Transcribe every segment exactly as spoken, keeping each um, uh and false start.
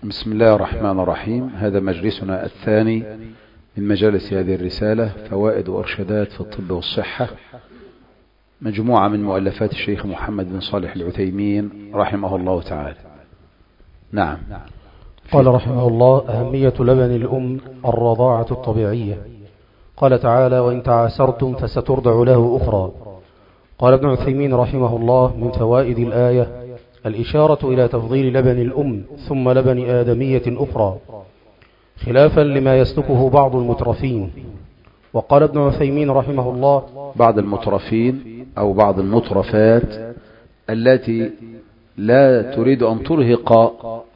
بسم الله الرحمن الرحيم. هذا مجلسنا الثاني من مجالس هذه الرسالة، فوائد وإرشادات في الطب والصحة، مجموعة من مؤلفات الشيخ محمد بن صالح العثيمين رحمه الله تعالى. نعم. قال رحمه الله: أهمية لبن الأم الرضاعة الطبيعية. قال تعالى: وإن تعاسرتم فسترضع له أخرى. قال ابن عثيمين رحمه الله: من فوائد الآية الإشارة إلى تفضيل لبن الأم ثم لبن آدمية أخرى، خلافا لما يسلكه بعض المترفين. وقال ابن عثيمين رحمه الله: بعض المترفين أو بعض المترفات التي لا تريد أن ترهق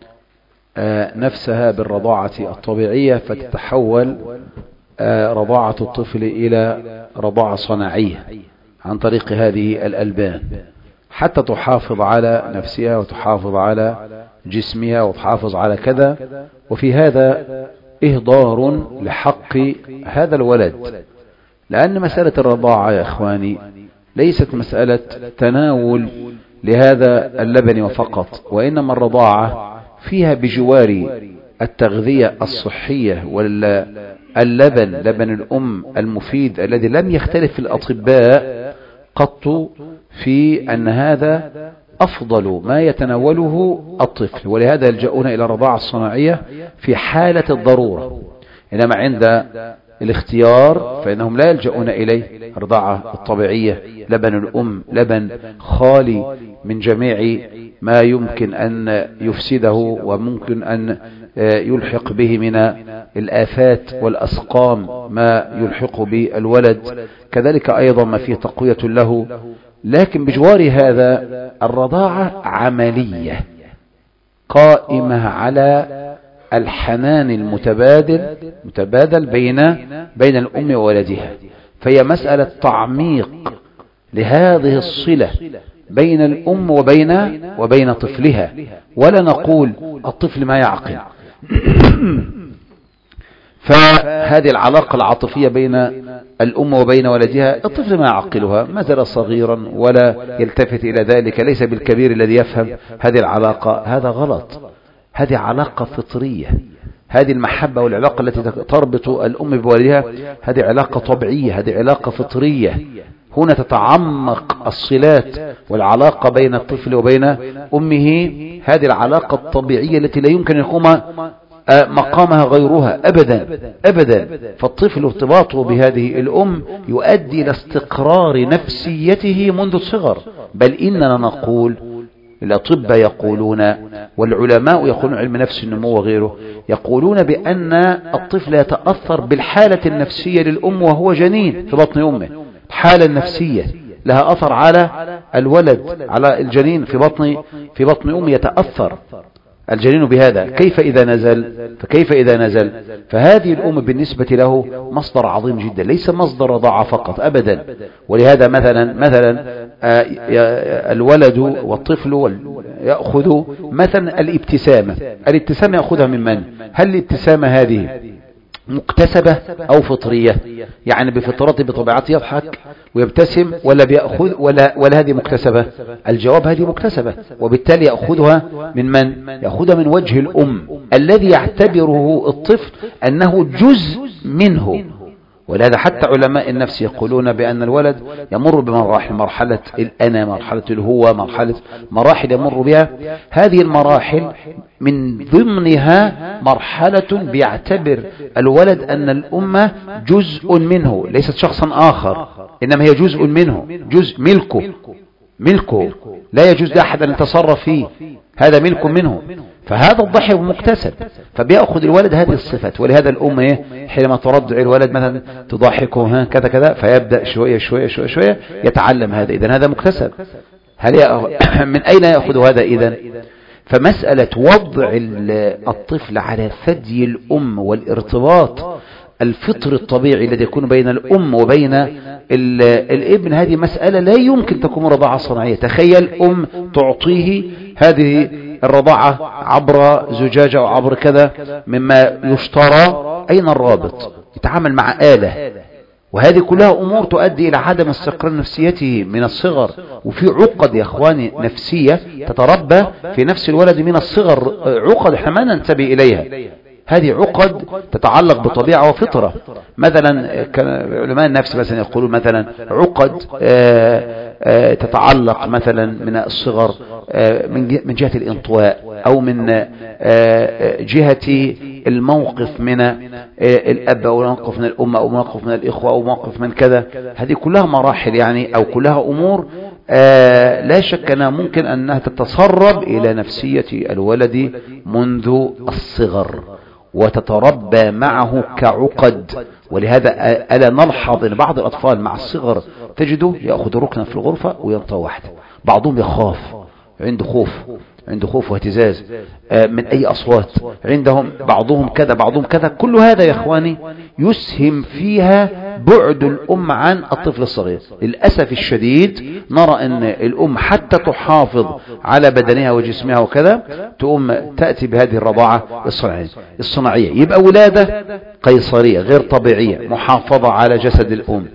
نفسها بالرضاعة الطبيعية فتتحول رضاعة الطفل إلى رضاعة صناعية عن طريق هذه الألبان، حتى تحافظ على نفسها وتحافظ على جسمها وتحافظ على كذا، وفي هذا إهدار لحق هذا الولد. لأن مسألة الرضاعة يا إخواني ليست مسألة تناول لهذا اللبن وفقط، وإنما الرضاعة فيها بجوار التغذية الصحية واللبن لبن الأم المفيد الذي لم يختلف الأطباء قط في أن هذا أفضل ما يتناوله الطفل، ولهذا يلجؤون إلى الرضاعة الصناعية في حالة الضرورة. إنما عند الاختيار فإنهم لا يلجؤون إليه. الرضاعة الطبيعية لبن الأم لبن خالي من جميع ما يمكن أن يفسده وممكن أن يلحق به من الآفات والأسقام ما يلحق بالولد، كذلك أيضا ما فيه تقوية له. لكن بجوار هذا الرضاعة عملية قائمة على الحنان المتبادل متبادل بين بين الأم وولدها، فهي مسألة تعميق لهذه الصلة بين الأم وبين وبين طفلها. ولا نقول الطفل ما يعقل فهذه العلاقة العاطفية بين الأم وبين ولدها، الطفل ما يعقلها، ما زال صغيرا ولا يلتفت إلى ذلك، ليس بالكبير الذي يفهم هذه العلاقة. هذا غلط، هذه علاقة فطرية. هذه المحبة والعلاقة التي تربط الأم بولدها هذه علاقة طبيعية، هذه علاقة فطرية. هنا تتعمق الصلات والعلاقة بين الطفل وبين أمه، هذه العلاقة الطبيعية التي لا يمكن أن يقوم مقامها غيرها أبدا أبدا. فالطفل ارتباطه بهذه الأم يؤدي إلى استقرار نفسيته منذ الصغر. بل إننا نقول، الأطباء يقولون والعلماء يقولون، علم نفس النمو وغيره يقولون بأن الطفل يتأثر بالحالة النفسية للأم وهو جنين في بطن أمه. الحالة النفسية لها أثر على الولد، على الجنين في بطن في بطن أمه، يتأثر الجنين بهذا. كيف إذا نزل فكيف إذا نزل فهذه الأم بالنسبة له مصدر عظيم جدا، ليس مصدر رضاعة فقط أبدا. ولهذا مثلا مثلا الولد والطفل يأخذ مثلا الابتسامة الابتسامة يأخذها من من؟ هل الابتسامة هذه مكتسبة أو فطرية؟ يعني بفطرته بطبيعته يضحك ويبتسم، ولا بيأخذ ولا ولا هذه مكتسبة؟ الجواب هذه مكتسبة، وبالتالي يأخذها من من؟ يأخذها من وجه الأم الذي يعتبره الطفل أنه جزء منه. ولهذا حتى علماء النفس يقولون بأن الولد يمر بمراحل، مرحلة الأنا، مرحلة الهوى، مرحلة مراحل يمر بها. هذه المراحل من ضمنها مرحلة بيعتبر الولد أن الأمة جزء منه، ليست شخصا آخر، إنما هي جزء منه، جزء ملكه ملكه لا يجوز لأحد أن يتصرف فيه، هذا ملك منه. فهذا الضحك مكتسب، فبيأخذ الولد هذه الصفات. ولهذا الأم إيه حينما ترضع الولد مثلا تضحكه ها كذا كذا، فيبدأ شوية شوية شوية شوية يتعلم هذا. إذن هذا مكتسب. هل من أين يأخذ هذا إذن؟ فمسألة وضع الطفل على ثدي الأم والارتباط الفطر الطبيعي الذي يكون بين الأم وبين الابن، هذه مسألة لا يمكن تكون رضاعة صناعية. تخيل أم تعطيه هذه الرضاعة عبر زجاجة أو عبر كذا مما يشترى، أين الرابط؟ يتعامل مع آلة، وهذه كلها أمور تؤدي إلى عدم استقرار نفسيته من الصغر. وفي عقد يا أخواني نفسية تتربى في نفس الولد من الصغر، عقد احنا ما ننتبه إليها. هذه عقد تتعلق بطبيعة وفطرة. مثلا علماء النفس مثلا يقولون مثلا عقد تتعلق مثلا من الصغر من جهة الانطواء، أو من جهة الموقف من الأب، أو موقف من الأم، أو موقف من الإخوة، أو موقف من كذا. هذه كلها مراحل يعني، أو كلها أمور لا شك أنها ممكن أنها تتسرب إلى نفسية الولد منذ الصغر وتتربى معه كعقد. ولهذا ألا نلحظ أن بعض الأطفال مع الصغر تجده يأخذ ركنا في الغرفة وينطى وحده. بعضهم يخاف، عنده خوف، عنده خوف واهتزاز من أي أصوات، عندهم بعضهم كذا بعضهم كذا. كل هذا يا إخواني يسهم فيها بعد الأم عن الطفل الصغير. للأسف الشديد نرى أن الأم حتى تحافظ على بدنها وجسمها وكذا تقوم تأتي بهذه الرضاعة الصناعية. يبقى ولادة قيصرية غير طبيعية، محافظة على جسد الأم،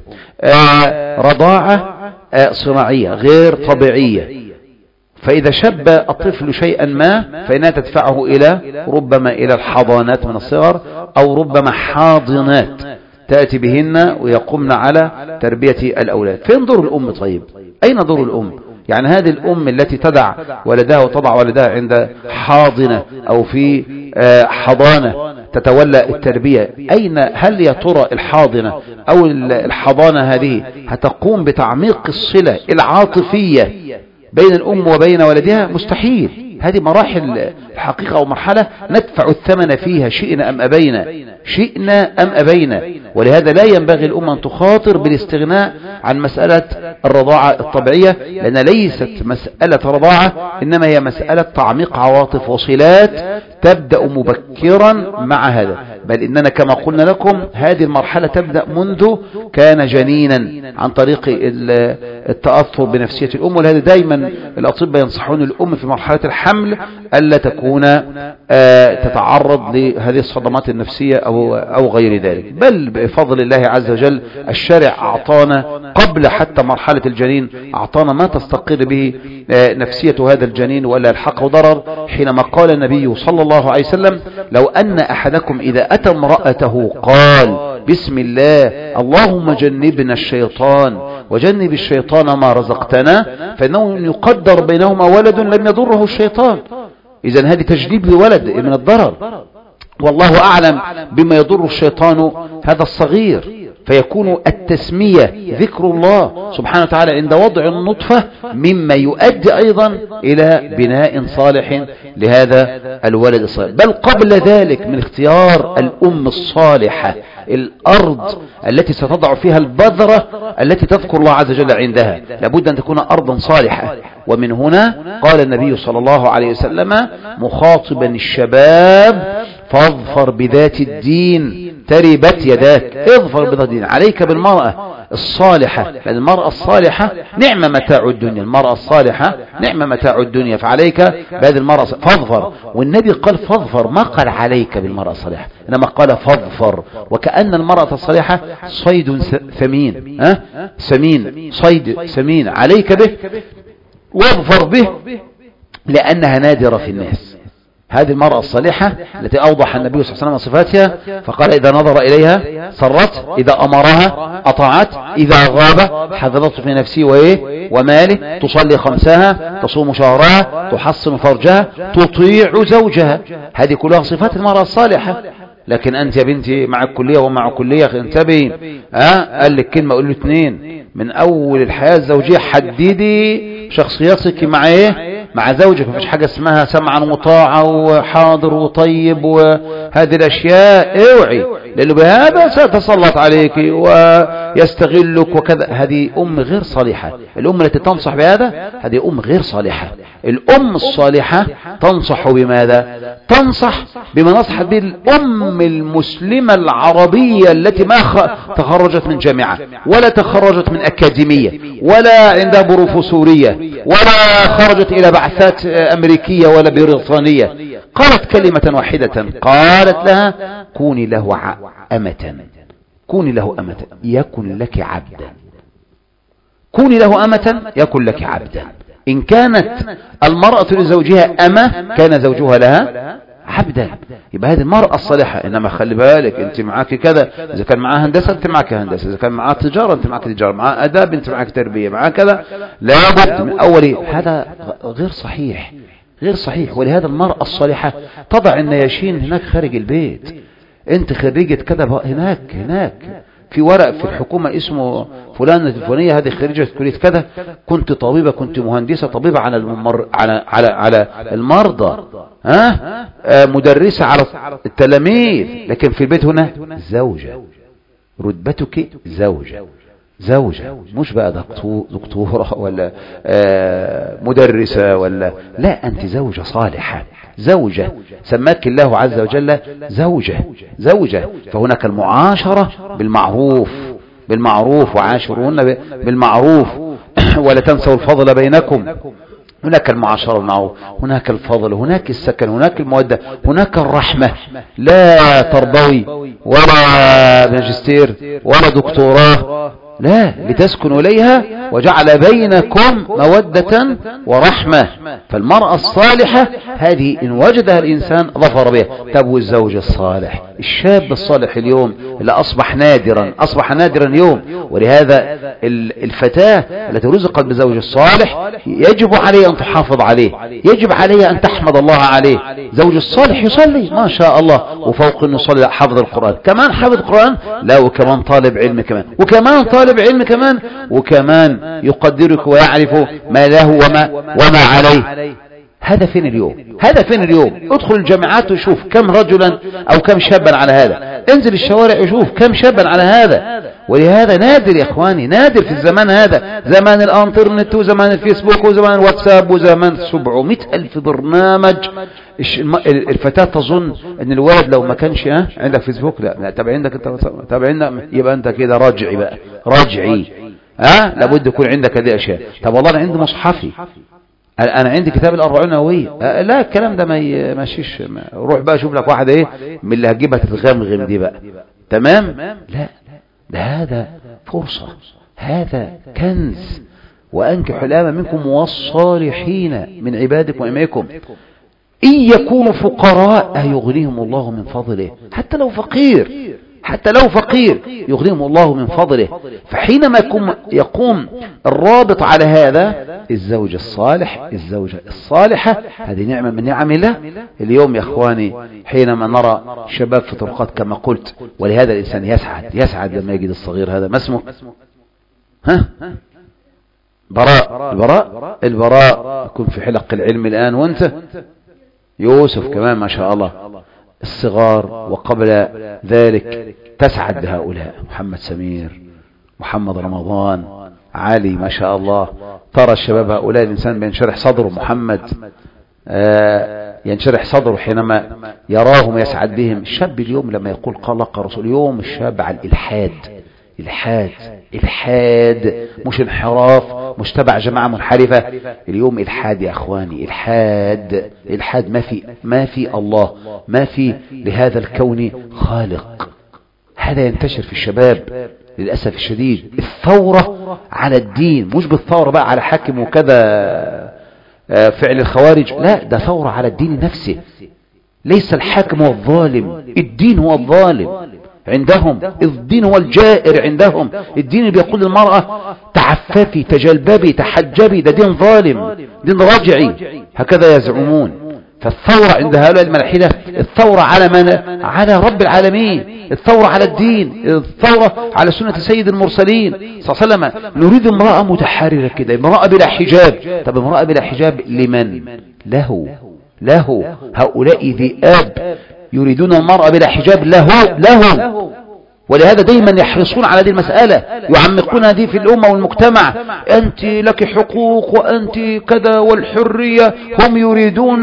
رضاعة صناعية غير طبيعية. فإذا شب الطفل شيئا ما فإنها تدفعه إلى ربما إلى الحضانات من الصغر، أو ربما حاضنات تأتي بهن ويقومن على تربية الأولاد. فين دور الأم طيب؟ أين دور الأم؟ يعني هذه الأم التي تدع ولدها وتضع ولدها عند حاضنة أو في حضانة تتولى التربية، أين هل يا ترى الحاضنة أو الحضانة هذه هتقوم بتعميق الصلة العاطفية بين الأم وبين ولدها؟ مستحيل. هذه مراحل الحقيقة أو مرحلة ندفع الثمن فيها شئنا أم أبينا، شئنا أم أبينا. ولهذا لا ينبغي الأمة أن تخاطر بالاستغناء عن مسألة الرضاعة الطبيعية، لأن ليست مسألة رضاعة، إنما هي مسألة تعميق عواطف وصلات تبدأ مبكرا مع هذا. بل إننا كما قلنا لكم هذه المرحلة تبدأ منذ كان جنينا عن طريق التأثر بنفسية الأم. ولهذا دائما الأطباء ينصحون الأم في مرحلة الحمل ألا تكون تتعرض لهذه الصدمات النفسية أو, أو غير ذلك. بل بفضل الله عز وجل الشارع أعطانا قبل حتى مرحلة الجنين أعطانا ما تستقر به نفسية هذا الجنين ولا يلحقه ضرر، حينما قال النبي صلى الله عليه وسلم: لو أن أحدكم إذا أتى امرأته قال بسم الله اللهم جنبنا الشيطان وجنب الشيطان ما رزقتنا، فإنه يقدر بينهما ولد لم يضره الشيطان. إذن هذه تجنيب لولد من الضرر، والله أعلم بما يضر الشيطان هذا الصغير. فيكون التسمية ذكر الله سبحانه وتعالى عند وضع النطفة مما يؤدي أيضا إلى بناء صالح لهذا الولد الصالح. بل قبل ذلك من اختيار الأم الصالحة الأرض التي ستضع فيها البذرة التي تذكر الله عز وجل عندها لابد أن تكون أرضا صالحة. ومن هنا قال النبي صلى الله عليه وسلم مخاطبا الشباب: فاظفر بذات الدين تربت يداك. اظفر بذات الدين، عليك بالمرأة الصالحة، لأن المرأة الصالحة نعم متاع الدنيا، المرأة الصالحة نعم متاع الدنيا، فعليك بهذه المرأة فاظفر. والنبي قال فاظفر، ما قال عليك بالمرأة الصالحة، إنما قال فاظفر، وكأن المرأة الصالحة صيد ثمين، ها سمين، صيد ثمين، عليك به واظفر به لأنها نادرة في الناس. هذه المرأة الصالحة التي أوضح النبي صلى الله عليه وسلم صفاتها، فقال: إذا نظر إليها سرت، إذا أمرها أطاعت، إذا غاب حفظت في نفسه وإيه وماله، تصلي خمسها، تصوم شهرها، تحصن فرجها، تطيع زوجها. هذه كلها صفات المرأة الصالحة. لكن أنت يا بنتي مع الكلية ومع كلية انتبهي، ها قال لك كلمة قول له اثنين من أول الحياة الزوجية، حددي شخصيتك مع إيه مع زوجك. مفيش حاجة اسمها سمعا وطاعة وحاضر وطيب وهذه الأشياء، اوعي، لأنه بهذا سيتسلط عليك ويستغلك وكذا. هذه أم غير صالحة. الأم التي تنصح بهذا هذه أم غير صالحة. الأم الصالحة تنصح بماذا؟ تنصح بما نصحت به الأم المسلمة العربية التي ما تخرجت من جامعة ولا تخرجت من أكاديمية ولا عندها بروفيسورية ولا خرجت إلى بعثات أمريكية ولا بريطانية. قالت كلمة واحدة، قالت لها: كوني له أمة، كوني له أمة يكن لك عبدا، كوني له أمة يكن لك عبدا. إن كانت المرأة لزوجها أمة كان زوجها لها عبدا. يبقى هذه المرأة الصالحة. إنما خلي بالك أنت معاك كذا، إذا كان معها هندسة أنت معك هندسة، إذا كان معها تجارة أنت معك تجارة، معها أداب أنت معك تربية، معها كذا، لابد من أول. هذا غير صحيح، غير صحيح. ولهذا المرأة الصالحة تضع النياشين هناك خارج البيت. أنت خريجة كذا هناك هناك في ورق في الحكومة اسمه فلانة الفلانية، هذه خريجة كلية كذا، كنت طبيبة، كنت مهندسة، طبيبة على الممر على على على المرضى، ها آه مدرسة على التلاميذ. لكن في البيت هنا زوجة، رتبتك زوجة، زوجة، مش بقى دكتور دكتورة ولا آه مدرسة ولا لا، أنت زوجة صالحة، زوجة سماك الله عز وجل زوجة، زوجة. فهناك المعاشرة بالمعروف، بالمعروف وعاشرون بالمعروف ولا تنسوا الفضل بينكم. هناك المعاشرة بالمعروف، هناك الفضل، هناك السكن، هناك المودة، هناك الرحمة. لا ترضوي ولا ماجستير ولا دكتوراه، لا، لتسكنوا إليها وجعل بينكم مودة ورحمة. فالمرأة الصالحة هذه إن وجدها الإنسان ظفر بها. تبو الزوج الصالح، الشاب الصالح اليوم اللي أصبح نادرا، أصبح نادرا اليوم. ولهذا الفتاة التي رزقت بزوج الصالح يجب عليه أن تحافظ عليه، يجب عليه أن تحمد الله عليه. زوج الصالح يصلي ما شاء الله، وفوق أنه يصلي حفظ القرآن، كمان حفظ القرآن، لا وكمان طالب علم كمان، وكمان طالب علم كمان، وكمان يقدرك ويعرف ما له وما, وما عليه. هذا فين اليوم؟ هذا فين اليوم؟ ادخل الجامعات وشوف كم رجلا أو كم شابا على هذا، انزل الشوارع وشوف كم شابا على هذا. ولهذا نادر يا اخواني، نادر في الزمان هذا، زمان الانترنت وزمان الفيسبوك وزمان الواتساب وزمان سبعمائة ألف برنامج. الفتاة تظن ان الولد لو ما كانش ها عندك فيسبوك، لا لا تابع عندك انت، تابع عندك، يبقى انت كده رجعي بقى، رجعي، ها لابد يكون عندك هذه الاشياء. طب والله انا عندي مصحفي، انا عندي كتاب الأربعون النووية، لا الكلام ده ما يمشيش، روح بقى شوف لك واحد ايه من اللي هتجيبها تتغمغم دي بقى، تمام؟ لا، ده هذا فرصة، هذا كنز. وأنكحوا الأيام منكم والصالحين من عبادكم وإمائكم إن يكونوا فقراء يغنيهم الله من فضله. حتى لو فقير، حتى لو فقير يغنيهم الله من فضله. فحينما يقوم الرابط على هذا، الزوج الصالح، الزوجة الصالحة، هذه نعمة من نعم الله. اليوم يا اخواني حينما نرى شباب في طرقات كما قلت، ولهذا الإنسان يسعد، يسعد لما يجد الصغير هذا، ما اسمه؟ ها؟ براء، البراء، البراء يكون في حلق العلم الآن، وانت يوسف كمان ما شاء الله، الصغار. وقبل ذلك تسعد بهؤلاء، محمد سمير، محمد رمضان، علي ما شاء الله. ترى الشباب هؤلاء الإنسان بينشرح صدره، محمد آه ينشرح صدره حينما يراهم يسعد بهم. الشاب اليوم لما يقول قال لك رسول، اليوم الشاب على الإلحاد، الحاد، الحاد، مش انحراف، مش تبع جماعة منحرفة. اليوم الحاد يا اخواني، الحاد، الحاد، ما في ما في الله، ما في لهذا الكون خالق. هذا ينتشر في الشباب للأسف الشديد. الثورة على الدين، مش بالثورة بقى على حاكم وكذا فعل الخوارج، لا، ده ثورة على الدين نفسه. ليس الحاكم هو الظالم، الدين هو الظالم عندهم، الدين هو الجائر عندهم. الدين اللي بيقول للمرأة تعففي، تجلببي، تحجبي، ده دين ظالم، دين رجعي، هكذا يزعمون. فالثورة عند هؤلاء الملحدة الثورة على من؟ على رب العالمين، الثورة على الدين، الثورة على سنة سيد المرسلين صلى الله عليه وسلم. نريد امرأة متحررة كده، امرأة بلا حجاب. طب امرأة بلا حجاب لمن؟ له، له. هؤلاء ذئاب يريدون المرأة بلا حجاب له، لهم. ولهذا دايما يحرصون على هذه المسألة، يعمقون هذه في الأمة والمجتمع. أنت لك حقوق وأنت كذا، والحرية، هم يريدون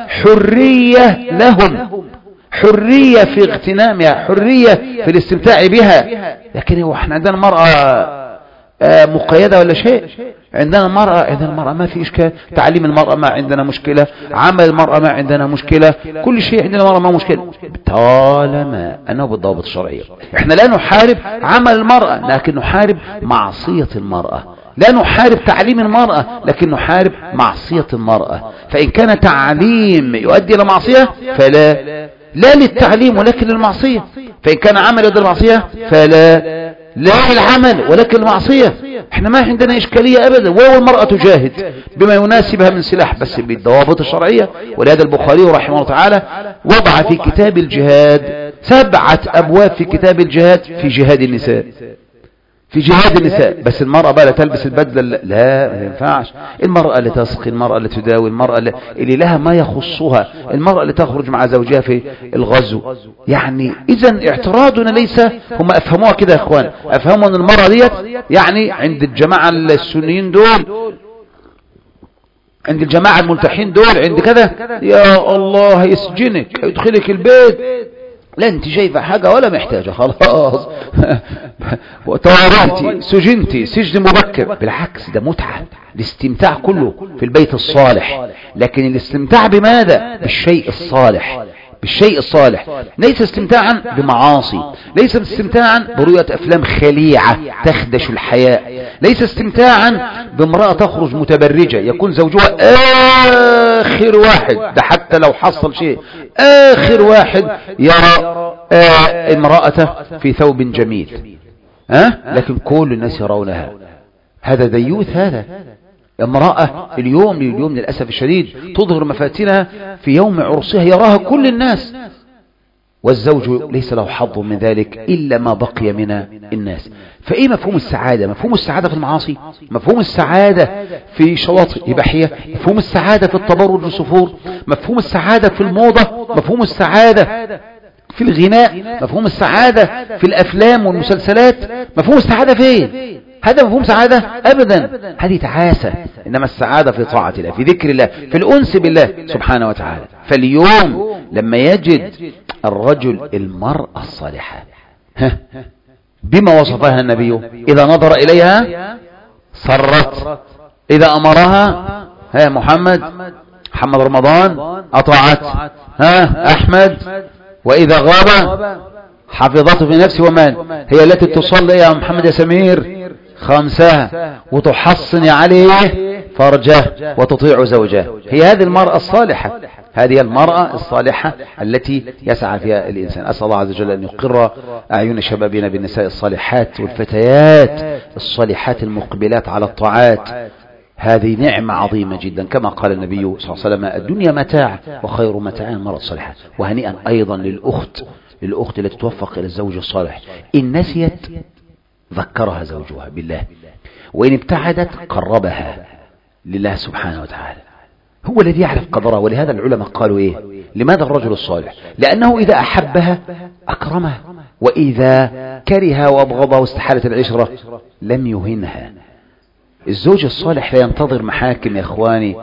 حرية لهم، حرية في اغتنامها، حرية في الاستمتاع بها. لكن احنا عندنا مرأة مقيدة ولا شيء. عندنا المرأة عندنا المرأة ما في إشكال، تعليم المرأة ما عندنا مشكلة، عمل المرأة ما عندنا مشكلة، كل شيء عندنا المرأة ما مشكلة طالما أنه بالضوابط الشرعية. احنا لا نحارب عمل المرأة لكن نحارب معصية المرأة، لا نحارب تعليم المرأة لكن نحارب معصية المرأة. فإن كان تعليم يؤدي إلى معصية فلا لا للتعليم ولكن للمعصية، فإن كان عمل يؤدي للمعصية فلا لا العمل ولكن المعصية. احنا ما عندنا إشكالية أبدا، ولو المرأة تجاهد بما يناسبها من سلاح بس بالضوابط الشرعية. ولهذا البخاري رحمه الله تعالى وضع في كتاب الجهاد سبعة أبواب في كتاب الجهاد في جهاد النساء، في جهاد النساء. بس المرأة بقى لا تلبس البدلة، لا ما ينفعش. المرأة اللي تسقي، المرأة اللي تداوي، المرأة اللي لها ما يخصها، المرأة اللي تخرج مع زوجها في الغزو. يعني إذن اعتراضنا ليس، هم أفهموها كده يا إخوان، أفهموا أن المرأة ديت يعني عند الجماعة السنيين دول، عند الجماعة الملتحين دول، عند كذا يا الله يسجنك يدخلك البيت، لا انت شايفه حاجه ولا محتاجه خلاص وتوارثتي سجنتي سجن مبكر. بالعكس ده متعه، الاستمتاع كله في البيت الصالح. لكن الاستمتاع بماذا؟ بالشيء الصالح، بالشيء الصالح، ليس استمتاعا بمعاصي، ليس استمتاعا برؤية أفلام خليعة تخدش الحياء، ليس استمتاعا بامرأة تخرج متبرجة يكون زوجها آخر واحد، ده حتى لو حصل شيء آخر واحد يرى آه امرأته في ثوب جميل، أه؟ لكن كل الناس يرونها. هذا ديوث. هذا امرأة اليوم اليوم للأسف الشديد تظهر مفاتنها في يوم عرسها يراها كل الناس، والزوج ليس له حظ من ذلك إلا ما بقي من الناس. فإيه مفهوم السعادة؟ مفهوم السعادة في المعاصي، مفهوم السعادة في شواطئ إباحية، مفهوم السعادة في التبرج والسفور، مفهوم السعادة في الموضة، مفهوم السعادة في الغناء، مفهوم السعادة في الأفلام والمسلسلات، مفهوم السعادة فين؟ هذا مفهوم سعادة؟ أبدا، هذه تعاسة. إنما السعادة في طاعة الله، في ذكر الله، في الأنس بالله سبحانه وتعالى. فاليوم لما يجد الرجل المرأة الصالحة بما وصفها النبي، إذا نظر إليها سرت، إذا أمرها ها محمد محمد رمضان أطاعت، ها أحمد، وإذا غاب حفظته في نفسه ومال، هي التي تصلي يا محمد يا سمير خمسها وتحصن عليه فرجه وتطيع زوجه. هي هذه المرأة الصالحة، هذه المرأة الصالحة التي يسعى فيها الإنسان. أسأل الله عز وجل أن يقر أعين شبابنا بالنساء الصالحات والفتيات الصالحات المقبلات على الطاعات. هذه نعمة عظيمة جدا، كما قال النبي صلى الله عليه وسلم الدنيا متاع وخير متاع المرأة الصالحة. وهنيئا أيضا للأخت للأخت التي توفق إلى الزوج الصالح، إن نسيت ذكرها زوجها بالله، وإن ابتعدت قربها لله سبحانه وتعالى، هو الذي يعرف قدرها. ولهذا العلماء قالوا إيه؟ لماذا الرجل الصالح؟ لأنه إذا أحبها أكرمها، وإذا كره وأبغضها واستحالت العشرة لم يهنها. الزوج الصالح لا ينتظر محاكم يا إخواني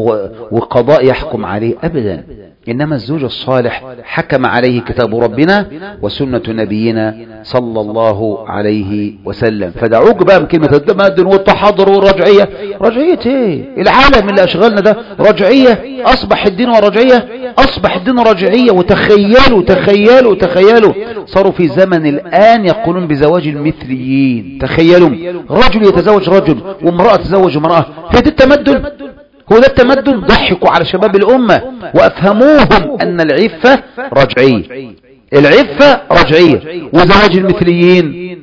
وقضاء يحكم عليه أبدا، إنما الزوج الصالح حكم عليه كتاب ربنا وسنة نبينا صلى الله عليه وسلم. فدعوك بقى من كلمة التمدن والتحضر والرجعية. رجعية ايه؟ العالم اللي أشغلنا ده رجعية، أصبح الدين ورجعية، أصبح الدين رجعية. وتخيلوا تخيلوا تخيلوا صاروا في زمن الآن يقولون بزواج المثليين. تخيلوا رجل يتزوج رجل وامرأة تتزوج امرأة. هذا التمدن؟ هو ده التمدن؟ ضحكوا على شباب الأمة وأفهموهم أن العفة رجعية، العفة رجعية، وزواج المثليين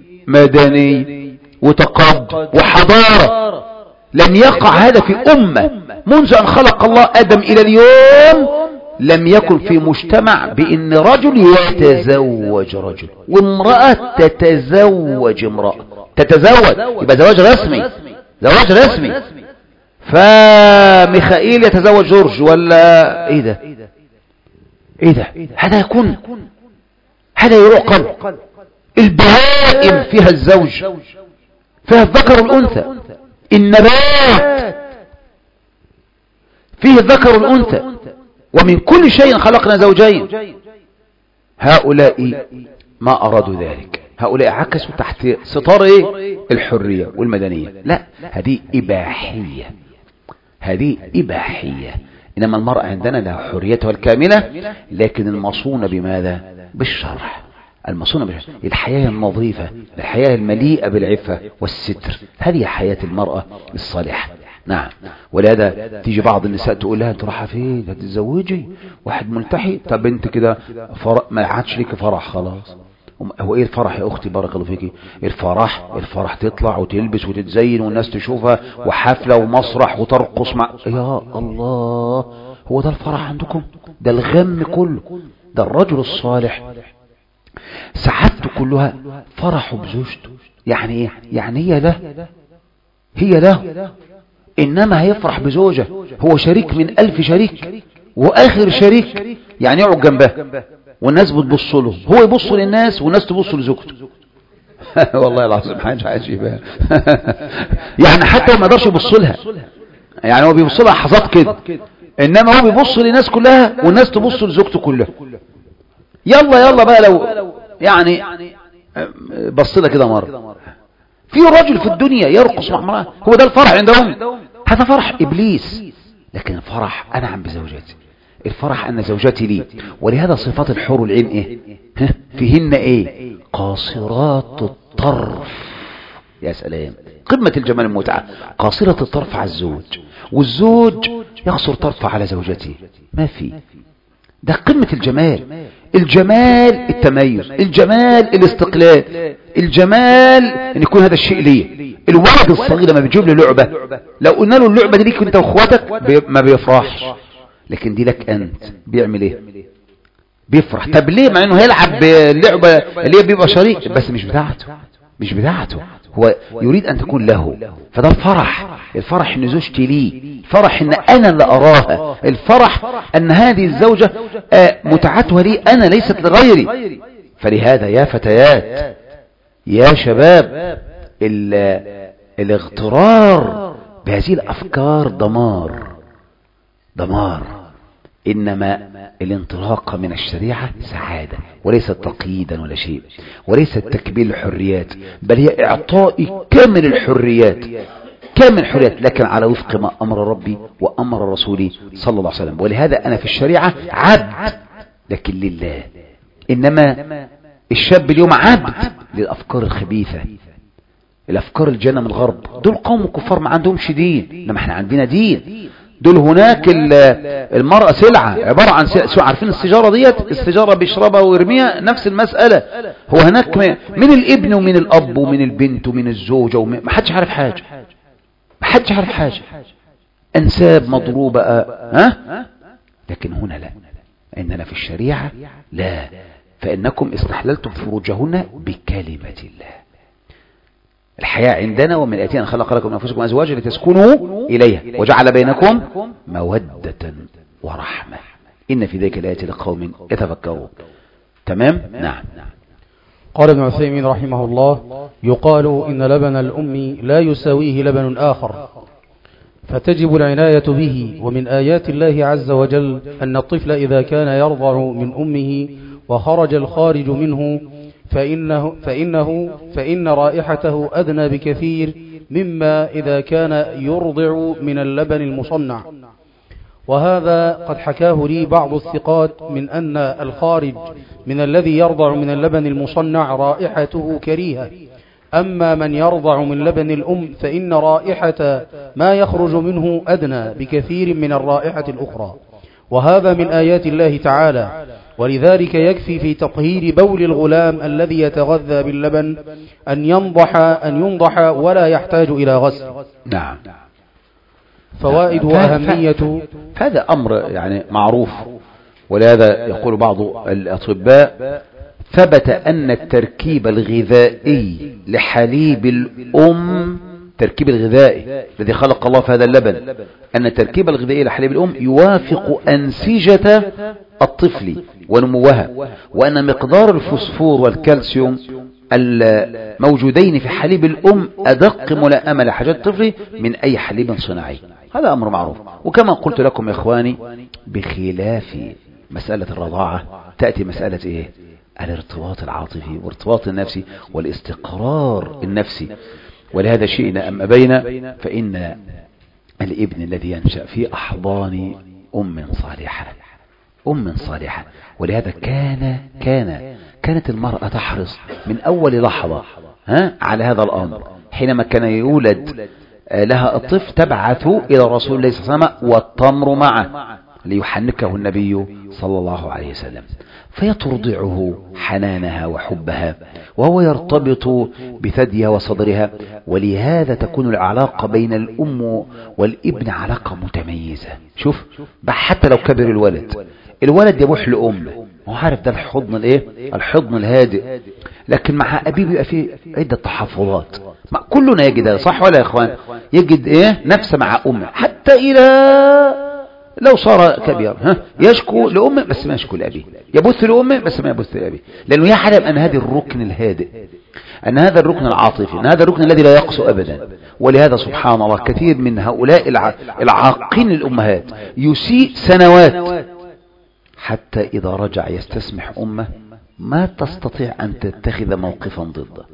مدني وتقدم وحضارة. لم يقع هذا في أمة منذ أن خلق الله آدم إلى اليوم. لم يكن في مجتمع بأن رجل يتزوج رجل وامرأة تتزوج امرأة، تتزوج يبقى زواج رسمي، زواج رسمي. فميخائيل يتزوج جورج ولا ايه ده؟ ايه ده؟ هذا يكون هذا يعقل. البهائم فيها الزوج، فيها الذكر والأنثى. النبات فيه الذكر والأنثى، ومن كل شيء خلقنا زوجين. هؤلاء ما أرادوا ذلك، هؤلاء عكسوا تحت ستار ايه الحرية والمدنية. لا، هذه إباحية، هذه إباحية. إنما المرأة عندنا لها حريتها الكاملة، لكن المصونة بماذا؟ بالشرع. المصونة بالشرع، الحياة النظيفة، الحياة المليئة بالعفة والستر، هذه حياة المرأة الصالحة. نعم. ولهذا تيجي بعض النساء تقول لها انت رايحه فين؟ هتتزوجي واحد ملتحي؟ طب انت كده ما عادش ليك فرح خلاص. هو ايه الفرح يا اختي؟ بارك الله فيكي. الفرح الفرح تطلع وتلبس وتتزين والناس تشوفها، وحفلة ومسرح وترقص مع يا الله. هو ده الفرح عندكم؟ ده الغم كله. ده الرجل الصالح سعادته كلها فرحه بزوجته. يعني ايه؟ يعني هي له، هي له، انما هيفرح بزوجة هو شريك من الف شريك، واخر شريك يعني يقعد جنبها والناس بتبص له، هو يبص للناس والناس تبص لزوجته. والله العظيم حاجه عجيبه. يعني حتى هو ما يقدرش يبص لها، يعني هو بيبص لها لحظات كده، انما هو بيبص للناس كلها والناس تبص لزوجته كلها. يلا يلا بقى لو يعني بص لها كده مره. في رجل في الدنيا يرقص مع امرأة، هو ده الفرح عندهم؟ هذا فرح إبليس. لكن الفرح أنا عم بزوجتي، الفرح أن زوجتي لي. ولهذا صفات الحور العين إيه؟ فيهن إيه؟ قاصرات الطرف. يا سلام، قمة الجمال المتعة. قاصرة الطرف على الزوج، والزوج يقصر طرفه على زوجته. ما في، ده قمة الجمال. الجمال التميز، الجمال الاستقلال، الجمال ان يكون هذا الشيء ليه. الولد الصغير لما بيجيب له لعبة، لو قلنا له اللعبة دي ليك انت واخواتك بي ما بيفرحش، لكن دي لك انت بيعمل ايه؟ بيفرح. طب ليه؟ مع انه هيلعب باللعبة اللي هي بيبقى شريك، بس مش بتاعته، مش بتاعته، هو يريد ان تكون له. فده الفرح. الفرح ان زوجتي لي، الفرح ان انا اللي اراها، الفرح ان هذه الزوجة متعتها لي انا ليست لغيري. فلهذا يا فتيات يا شباب، الاغترار بهذه الافكار دمار دمار. انما الانطلاق من الشريعة سعادة، وليس تقييدا ولا شيء، وليس تكبيل الحريات، بل هي اعطاء كامل الحريات، كامل الحريات، لكن على وفق ما امر ربي وامر رسولي صلى الله عليه وسلم. ولهذا انا في الشريعة عبد لكن لله. انما الشاب اليوم عبد للافكار الخبيثة، الافكار الجنة من الغرب. دول قوم كفار ما عندهمش دين، انما احنا عندنا دين. دول هناك المرأة سلعة، عبارة عن سلعة. عارفين السجارة ديت؟ السجارة بيشربها ويرميها، نفس المسألة. هو هناك من الابن ومن الاب ومن البنت ومن الزوجة ومن... ما حدش عارف حاجة، ما حدش عارف حاجة. انساب مضروبة ها؟ لكن هنا لا، اننا في الشريعة لا. فانكم استحللتم فروجهن بكلمة الله. الحياة عندنا ومن آياته أن خلق لكم من أنفسكم أزواجا لتسكنوا إليها وجعل بينكم مودة ورحمة إن في ذلك الآيات لقوم يتفكرون. تمام؟ نعم. قال ابن عثيمين رحمه الله: يقال إن لبن الأم لا يساويه لبن آخر، فتجب العناية به. ومن آيات الله عز وجل أن الطفل إذا كان يرضع من أمه وخرج الخارج منه فإنه, فإنه فإن رائحته أدنى بكثير مما إذا كان يرضع من اللبن المصنع. وهذا قد حكاه لي بعض الثقات من أن الخارج من الذي يرضع من اللبن المصنع رائحته كريهة، أما من يرضع من لبن الأم فإن رائحة ما يخرج منه أدنى بكثير من الرائحة الأخرى. وهذا من آيات الله تعالى، ولذلك يكفي في تطهير بول الغلام الذي يتغذى باللبن أن ينضح أن ينضح ولا يحتاج إلى غسل. نعم. فوائد وأهمية هذا أمر يعني معروف. ولهذا يقول بعض الأطباء: ثبت أن التركيب الغذائي لحليب الأم، التركيب الغذائي الذي خلق الله في هذا اللبن، أن التركيب الغذائي لحليب الأم يوافق أنسجة الطفل ونموها، وأن مقدار الفوسفور والكالسيوم الموجودين في حليب الأم أدق ملائمة لحاجات الطفل من أي حليب صناعي. هذا أمر معروف. وكما قلت لكم يا إخواني، بخلاف مسألة الرضاعة تأتي مسألة إيه؟ الارتباط العاطفي والارتباط النفسي والاستقرار النفسي. ولهذا شئنا أم أبينا فإن الابن الذي ينشأ في أحضان أم صالحة أم صالحة. ولهذا كان كان كانت المرأة تحرص من أول لحظة ها على هذا الأمر. حينما كان يولد لها الطفل تبعث إلى رسول الله صلى الله عليه وسلم والتمر معه ليحنكه النبي صلى الله عليه وسلم، فيترضعه حنانها وحبها وهو يرتبط بثديها وصدرها. ولهذا تكون العلاقة بين الأم والابن علاقة متميزة. شوف حتى لو كبر الولد الولد يبوح لأمه هو عارف ده الحضن الايه الحضن الهادئ، لكن مع أبيه بيبقى فيه عدة تحفظات. كلنا يجد هذا صح ولا يا إخوان؟ يجد ايه نفسه مع أمه حتى إلى لو صار كبير ها يشكو لأمه بس ما يشكو لأبيه، يبث لأمه بس ما يبث لأبيه، لأنه يعلم أن هذا الركن الهادئ، أن هذا الركن العاطفي، أن هذا الركن الذي لا يقسو أبدا. ولهذا سبحان الله كثير من هؤلاء العاقين الأمهات يسيء سنوات حتى إذا رجع يستسمح أمه ما تستطيع أن تتخذ موقفا ضده.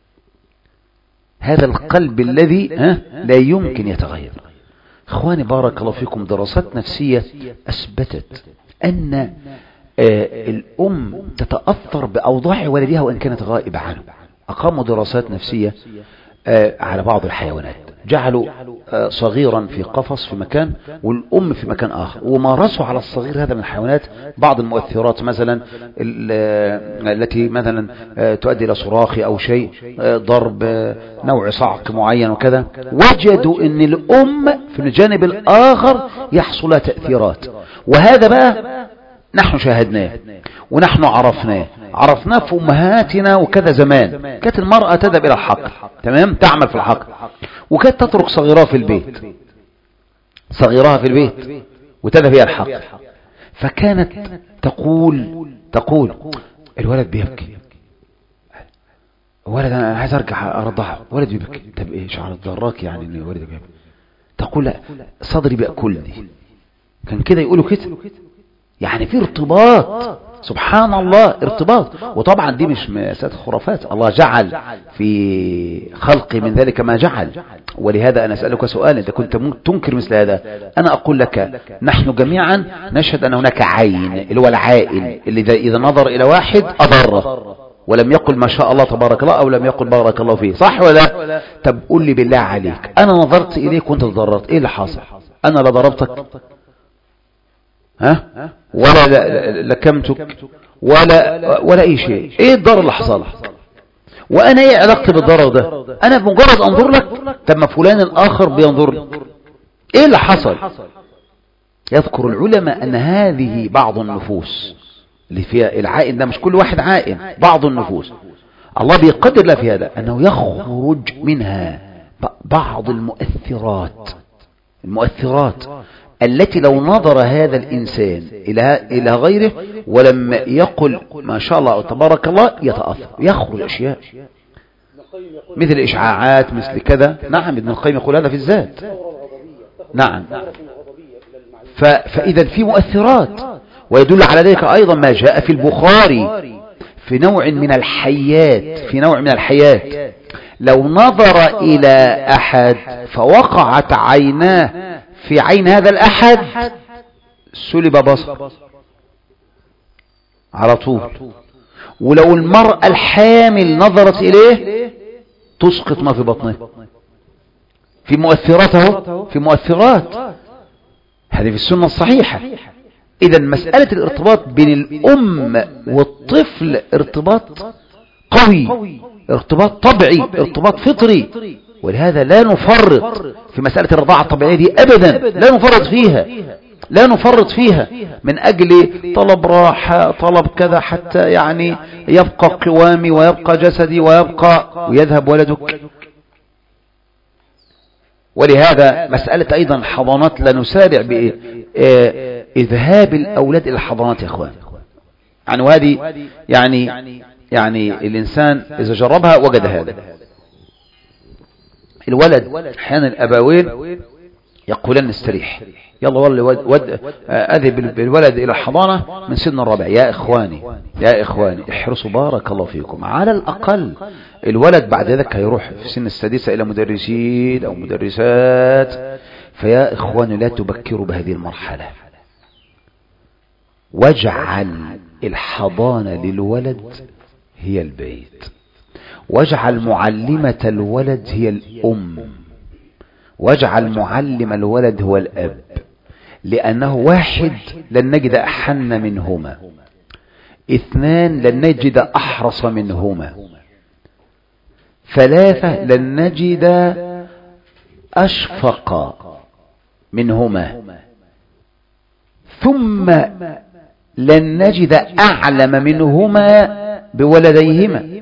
هذا القلب الذي ها لا يمكن يتغير. اخواني بارك الله فيكم، دراسات نفسية اثبتت ان الام تتأثر باوضاع ولدها وان كانت غائبة عنه. اقاموا دراسات نفسية على بعض الحيوانات، جعلوا صغيرا في قفص في مكان والام في مكان اخر، ومارسوا على الصغير هذا من الحيوانات بعض المؤثرات مثلا التي مثلا تؤدي الى صراخ او شيء، ضرب، نوع صعق معين وكذا. وجدوا ان الام في الجانب الاخر يحصل لها تأثيرات، وهذا بقى نحن شاهدناه ونحن عرفناه عرفناه في أمهاتنا وكذا. زمان كانت المرأة تذهب إلى الحقل، تمام، تعمل في الحقل، وكانت تترك صغيرها في البيت صغيرها في البيت وتذهب إلى الحقل. فكانت تقول تقول الولد بيبكي، ولد أنا عايز أرجع أرضعه، ولد بيبكي. طب إيه شعر الضراك يعني إن الولد بيبكي؟ تقول لا صدري بيأكلني. كان كده يقولوا كده، يعني في ارتباط سبحان الله، ارتباط. وطبعا دي مش مسألة خرافات، الله جعل في خلقه من ذلك ما جعل. ولهذا أنا أسألك سؤال، أنت كنت تنكر مثل هذا، أنا أقول لك نحن جميعا نشهد أن هناك عين اللي هو العائل اللي إذا نظر إلى واحد أضره ولم يقل ما شاء الله تبارك الله أو لم يقل بارك الله فيه، صح ولا؟ طب قل لي بالله عليك، أنا نظرت إليك وأنت تضررت، إيه اللي حاصل؟ أنا لا ضربتك ها ولا لكمتك ولا ولا اي شيء، ايه الضرر اللي حصل؟ وانا ايه علاقتي بالضرر ده؟ انا بمجرد انظر لك. طب ما فلان الاخر بينظر لي، ايه اللي حصل؟ يذكر العلماء ان هذه بعض النفوس اللي فيها العائن ده، مش كل واحد عائن، بعض النفوس الله بيقدر لها في هذا انه يخرج منها بعض المؤثرات المؤثرات التي لو نظر هذا الإنسان إلى إلى غيره ولم يقل ما شاء الله أو تبارك الله يتأثر، يخرج أشياء مثل إشعاعات مثل كذا. نعم ابن القيم يقول هذا في الذات. نعم، فإذا في مؤثرات. ويدل على ذلك أيضا ما جاء في البخاري في نوع من الحيات في نوع من الحيات لو نظر إلى أحد فوقعت عيناه في عين هذا الأحد سلب بصر على طول. ولو المرأة الحامل نظرت إليه تسقط ما في بطنه. في مؤثراته في مؤثرات هذه في السنة الصحيحة. إذا مسألة الارتباط بين الأم والطفل ارتباط قوي، ارتباط طبيعي، ارتباط فطري. ولهذا لا نفرط في مسألة الرضاعة الطبيعية دي أبدا، لا نفرط فيها لا نفرط فيها من أجل طلب راحة، طلب كذا، حتى يعني يبقى قوامي ويبقى جسدي ويبقى ويذهب ولدك. ولهذا مسألة أيضا حضانات لا نسارع بإذهاب الأولاد إلى الحضانات يا أخوان. يعني وهذه يعني يعني الإنسان إذا جربها وجد هذا. الولد أحيانا الأبوين يقولن استريح، يلا والله ود أذهب بالولد إلى الحضانة من سن الرابع. يا إخواني يا إخواني احرصوا بارك الله فيكم، على الأقل الولد بعد ذلك هيروح في سن السادسة إلى مدرسين أو مدرسات. فيا إخواني لا تبكروا بهذه المرحلة، واجعل الحضانة للولد هي البيت، واجعل معلمة الولد هي الأم، واجعل معلم الولد هو الأب، لأنه واحد لن نجد أحن منهما، اثنان لن نجد أحرص منهما، ثلاثة لن نجد أشفق منهما، ثم لن نجد أعلم منهما بولديهما.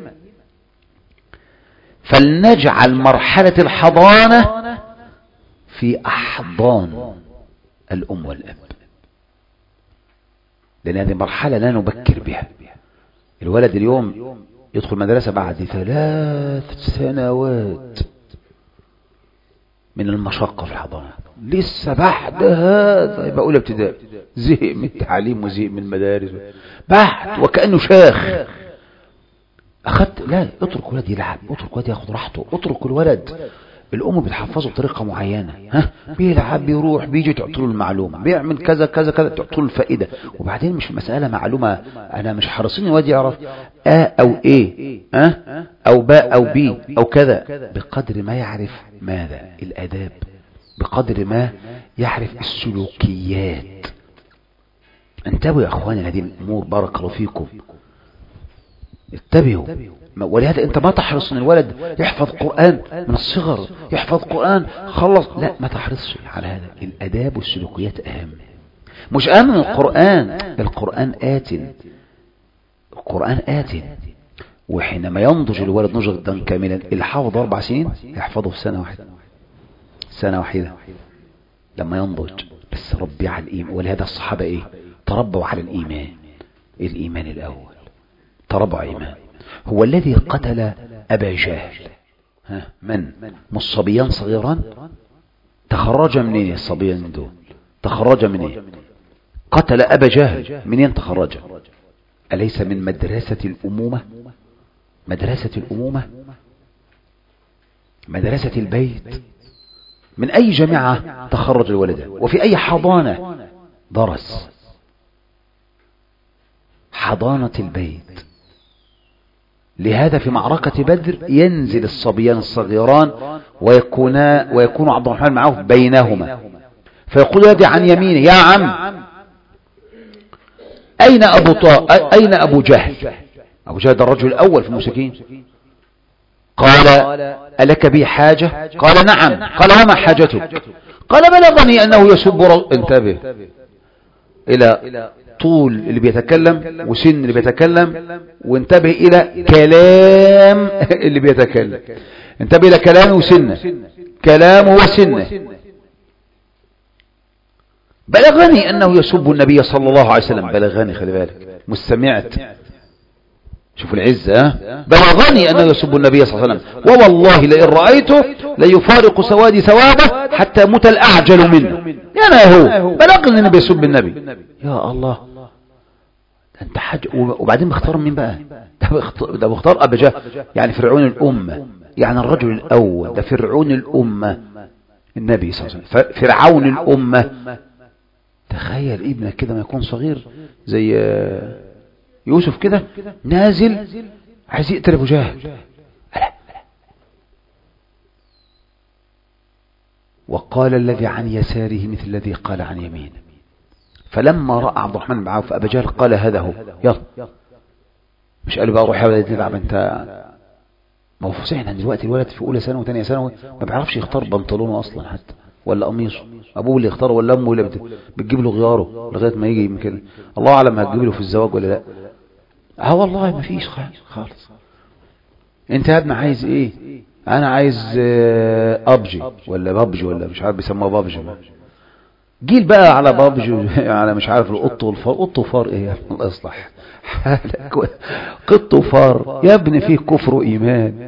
فلنجعل مرحلة الحضانة في أحضان الأم والأب، لأن هذه مرحلة لا نبكر بها. الولد اليوم يدخل مدرسة بعد ثلاث سنوات من المشقة في الحضانة، لسه بعد هذا يبقى أولى ابتدائي، زهق من التعليم وزهق من المدارس بعد وكأنه شاخ. أخذت لا، اترك الولد يلعب، اترك الولد ياخد راحته، اترك الولد. الأم بتحفظه بطريقة معينة، ها بيلعب بيروح بيجي تعطله المعلومة، بيعمل كذا كذا كذا تعطله الفائدة. وبعدين مش مسألة معلومة، أنا مش حريصين الولد يعرف آ أو إيه أه أو باء أو بي أو كذا، بقدر ما يعرف ماذا الآداب، بقدر ما يعرف السلوكيات. انتبهوا يا أخواني هذه الأمور بارك الله فيكم، انتبهوا. ولهذا انت ما تحرص ان الولد يحفظ قرآن من الصغر، يحفظ قرآن خلص، لا ما تحرصش على هذا. الاداب والسلوكيات اهم، مش اهم من القرآن. القرآن آت، القرآن آت، وحينما ينضج الولد نضجا كاملا، اللي حافظ اربع سنين يحفظه في سنة واحدة، سنة واحدة لما ينضج. بس ربي على الايمان. ولهذا الصحابة ايه؟ تربوا على الايمان، الايمان الاول، تربوا ايمان. هو الذي قتل أبا جهل، ها من؟ مش صبيان صغيران؟ تخرج منين الصبيان دول؟ تخرج منين؟ قتل أبا جهل منين تخرج؟ أليس من مدرسة الأمومة؟ مدرسة الأمومة، مدرسة البيت. من أي جامعة تخرج الولد؟ وفي أي حضانة درس؟ حضانة البيت. لهذا في معركة بدر ينزل الصبيان الصغيران ويكونا ويكون عبد الرحمن معه بينهما، فيقول يدي عن يمينه: يا عم أين أبو طا... أين أبو جهل؟ أبو جهل ده الرجل الأول في المشركين. قال: ألك بي حاجة؟ قال: نعم. قال: وما حاجتك؟ قال: بلغني أنه يسب رجل. انتبه إلى طول اللي بيتكلم وسن اللي بيتكلم، وانتبه إلى كلام اللي بيتكلم، انتبه إلى كلامه وسنه، كلامه وسنه. بلغني أنه يسب النبي صلى الله عليه وسلم. بلغني، خلي بالك، مش سمعت. شوفوا العزة، بلغني أنه يسب النبي صلى الله عليه وسلم، ووالله لئن رأيته ليفارق سوادي ثوابه حتى موت الأعجل منه. يا ما هو بلغني أنه بيسب النبي. يا الله، انت حاج. وبعدين بختار مين بقى؟ ده بختار أبا جهل، يعني فرعون الأمة، يعني الرجل الأول، ده فرعون الأمة النبي صلى الله عليه وسلم، فرعون الأمة. تخيل ابنك كده ما يكون صغير زي يوسف كده، نازل عايز يقتل أبو جهل. وقال الذي عن يساره مثل الذي قال عن يمينه. فلما رأى عبد الرحمن بن عوف أبا جهل قال: هذا هو، يلا. مش قال بقى روح يا ولد تلعب انت. ما هو فصيح عن دلوقتي الولد في اولى ثانوي وثانيه ثانوي ما بيعرفش يختار بنطلونه اصلا حتى، ولا قميصه، ابوه اللي يختاره ولا امه اللي بتجيب له غياره لغايه ما يجي يمكن الله اعلم هتجيب له في الزواج ولا لا. اه والله ما فيش خالص. انت يا ابني عايز ايه؟ انا عايز ابجي ولا بابجي ولا مش عارف بيسموها بابجي. جيل بقى على بابجي على مش عارف القط والفار. قط وفار ايه يا ابني؟ الله يصلح حالك. قط وفار يا ابني، فيه كفر وايمان،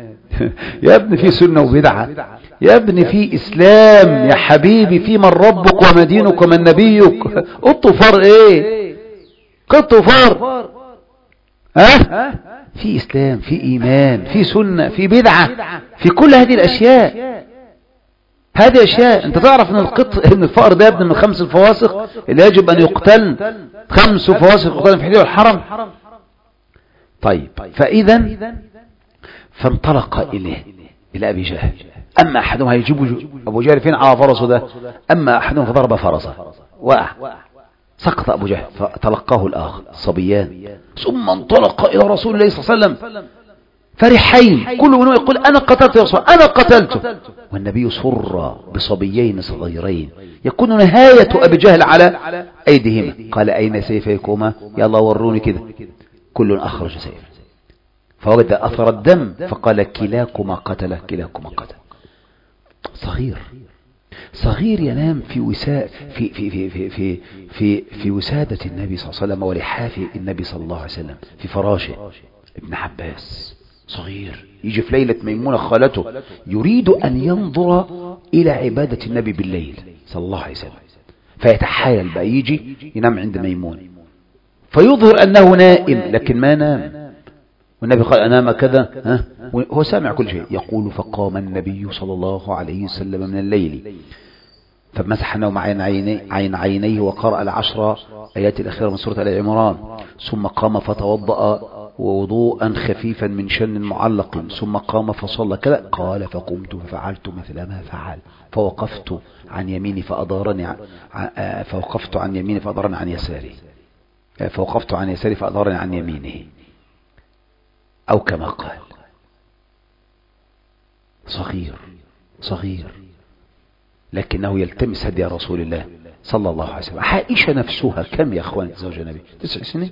يا ابني في سنة وبدعة، يا ابني في اسلام يا حبيبي، في من ربك وما دينك ومن نبيك. قطوا فار ايه؟ قطوا فار. ها؟ في اسلام، في ايمان، في سنة، في بدعة، في كل هذه الاشياء. هذه اشياء. انت تعرف ان القط ان الفأر ده ابن من خمس الفواسق اللي يجب ان يقتل، خمس فواسق يقتل في حدود الحرم. طيب، فاذا فانطلق اليه الى ابي جهل. اما احدهم هيجيب ابو جهل فين؟ على فرسه ده. اما احدهم فضرب فرسه وقع، سقط ابو جهل، فتلقاه الاخر الصبيان، ثم انطلق الى رسول الله صلى الله عليه وسلم فرحين، كل منهم يقول انا قتلت يا رسول الله، انا قتلته. والنبي سر بصبيين صغيرين يكون نهاية ابي جهل على ايديهما. قال اين سيفيكما؟ يلا وروني كده. كل اخرج سيفه فوجد اثر الدم، فقال كلاكما قتله، كلاكما قتل. صغير صغير ينام في وساء في في في في في في, في وسادة النبي صلى الله عليه وسلم ولحاف النبي صلى الله عليه وسلم في فراشه. ابن عباس صغير يجي في ليلة ميمونة خالته يريد أن ينظر إلى عبادة النبي بالليل صلى الله عليه وسلم، فيتحايل بقى يجي ينام عند ميمون فيظهر أنه نائم لكن ما نام. والنبي قال أنام كذا، ها؟ هو سامع كل شيء. يقول فقام النبي صلى الله عليه وسلم من الليل فمسح النوم عين عينيه, عين عينيه وقرأ العشر آيات الأخيرة من سورة آل عمران، ثم قام فتوضأ ووضوءا خفيفا من شن معلق، ثم قام فصلى كذا. قال فقمت ففعلت مثل ما فعل، فوقفت عن يميني فأدارني ع... فوقفت عن يميني فأدارني عن يساري، فوقفت عن يساري فأدارني عن يمينه، أو كما قال. صغير صغير لكنه يلتمس هدي رسول الله صلى الله عليه وسلم. عائشة نفسها كم يا أخوان زوج النبي؟ تسع سنين،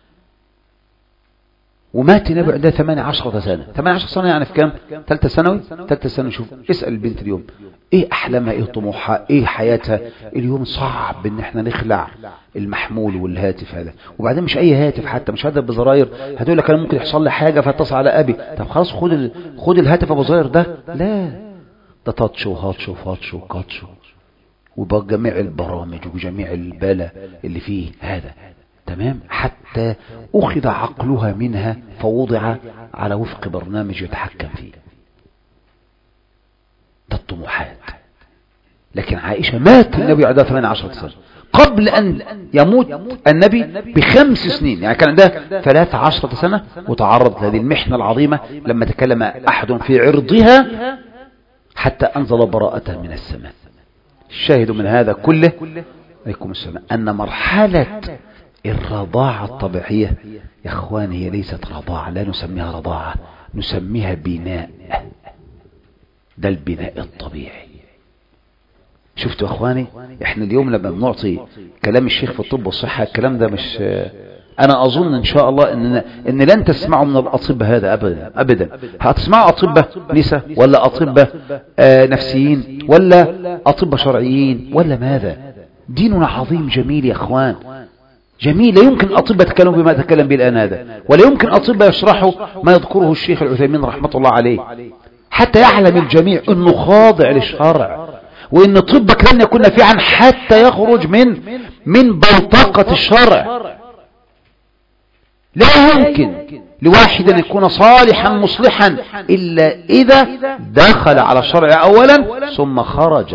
ومات النبي عندها ثمانية عشرة سنة. ثمانية عشرة سنة يعني في كم؟ ثالثة ثانوي. ثالثة ثانوي. شوف اسأل البنت اليوم ايه احلامها، ايه طموحها، ايه حياتها. اليوم صعب ان احنا نخلع المحمول والهاتف هذا، وبعدين مش اي هاتف حتى، مش هاتف بزراير. هتقول لك انا ممكن يحصل لي حاجة فاتصل على ابي، طب خلاص خد ال... خد الهاتف ابو زراير ده. لا، ده تاتش وهاتش وفاتش وكاتش وبجميع البرامج وجميع البلا اللي فيه هذا. تمام، حتى أخذ عقلها منها فوضع على وفق برنامج يتحكم فيه. ده الطموحات. لكن عائشة مات النبي عندها ثمانية عشرة سنة قبل أن يموت النبي بخمس سنين، يعني كان عندها ثلاث عشرة سنة وتعرض لهذه المحنة العظيمة لما تكلم أحد في عرضها حتى أنزل براءته من السماء. الشاهد من هذا كله عليكم السلام أن مرحلة الرضاعة الطبيعية يا اخواني هي ليست رضاعة، لا نسميها رضاعة، نسميها بناء. ده البناء الطبيعي. شفتوا يا اخواني احنا اليوم لما بنعطي كلام الشيخ في الطب والصحة، الكلام ده مش، انا اظن ان شاء الله ان ان لن تسمعوا من الاطباء هذا ابدا ابدا. هتسمعوا اطباء نساء ولا اطباء آه نفسيين ولا اطباء شرعيين ولا ماذا؟ ديننا عظيم جميل يا اخوان، جميل. لا يمكن أطباء يتكلموا بما تكلم به الآن هذا، ولا يمكن أطباء يشرحوا ما يذكره الشيخ العثيمين رحمة الله عليه، حتى يعلم الجميع أنه خاضع للشرع، وأن طبك لن يكون نافعا حتى يخرج من من بلطقة الشرع. لا يمكن لواحد أن يكون صالحا مصلحا إلا إذا دخل على الشرع أولا ثم خرج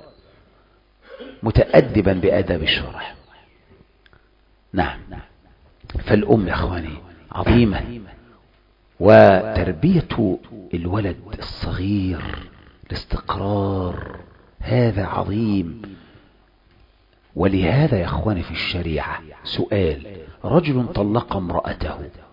متأدبا بآداب الشرع. نعم، فالأم يا أخواني عظيمة، وتربية الولد الصغير الاستقرار هذا عظيم. ولهذا يا أخواني في الشريعة سؤال: رجل طلق امرأته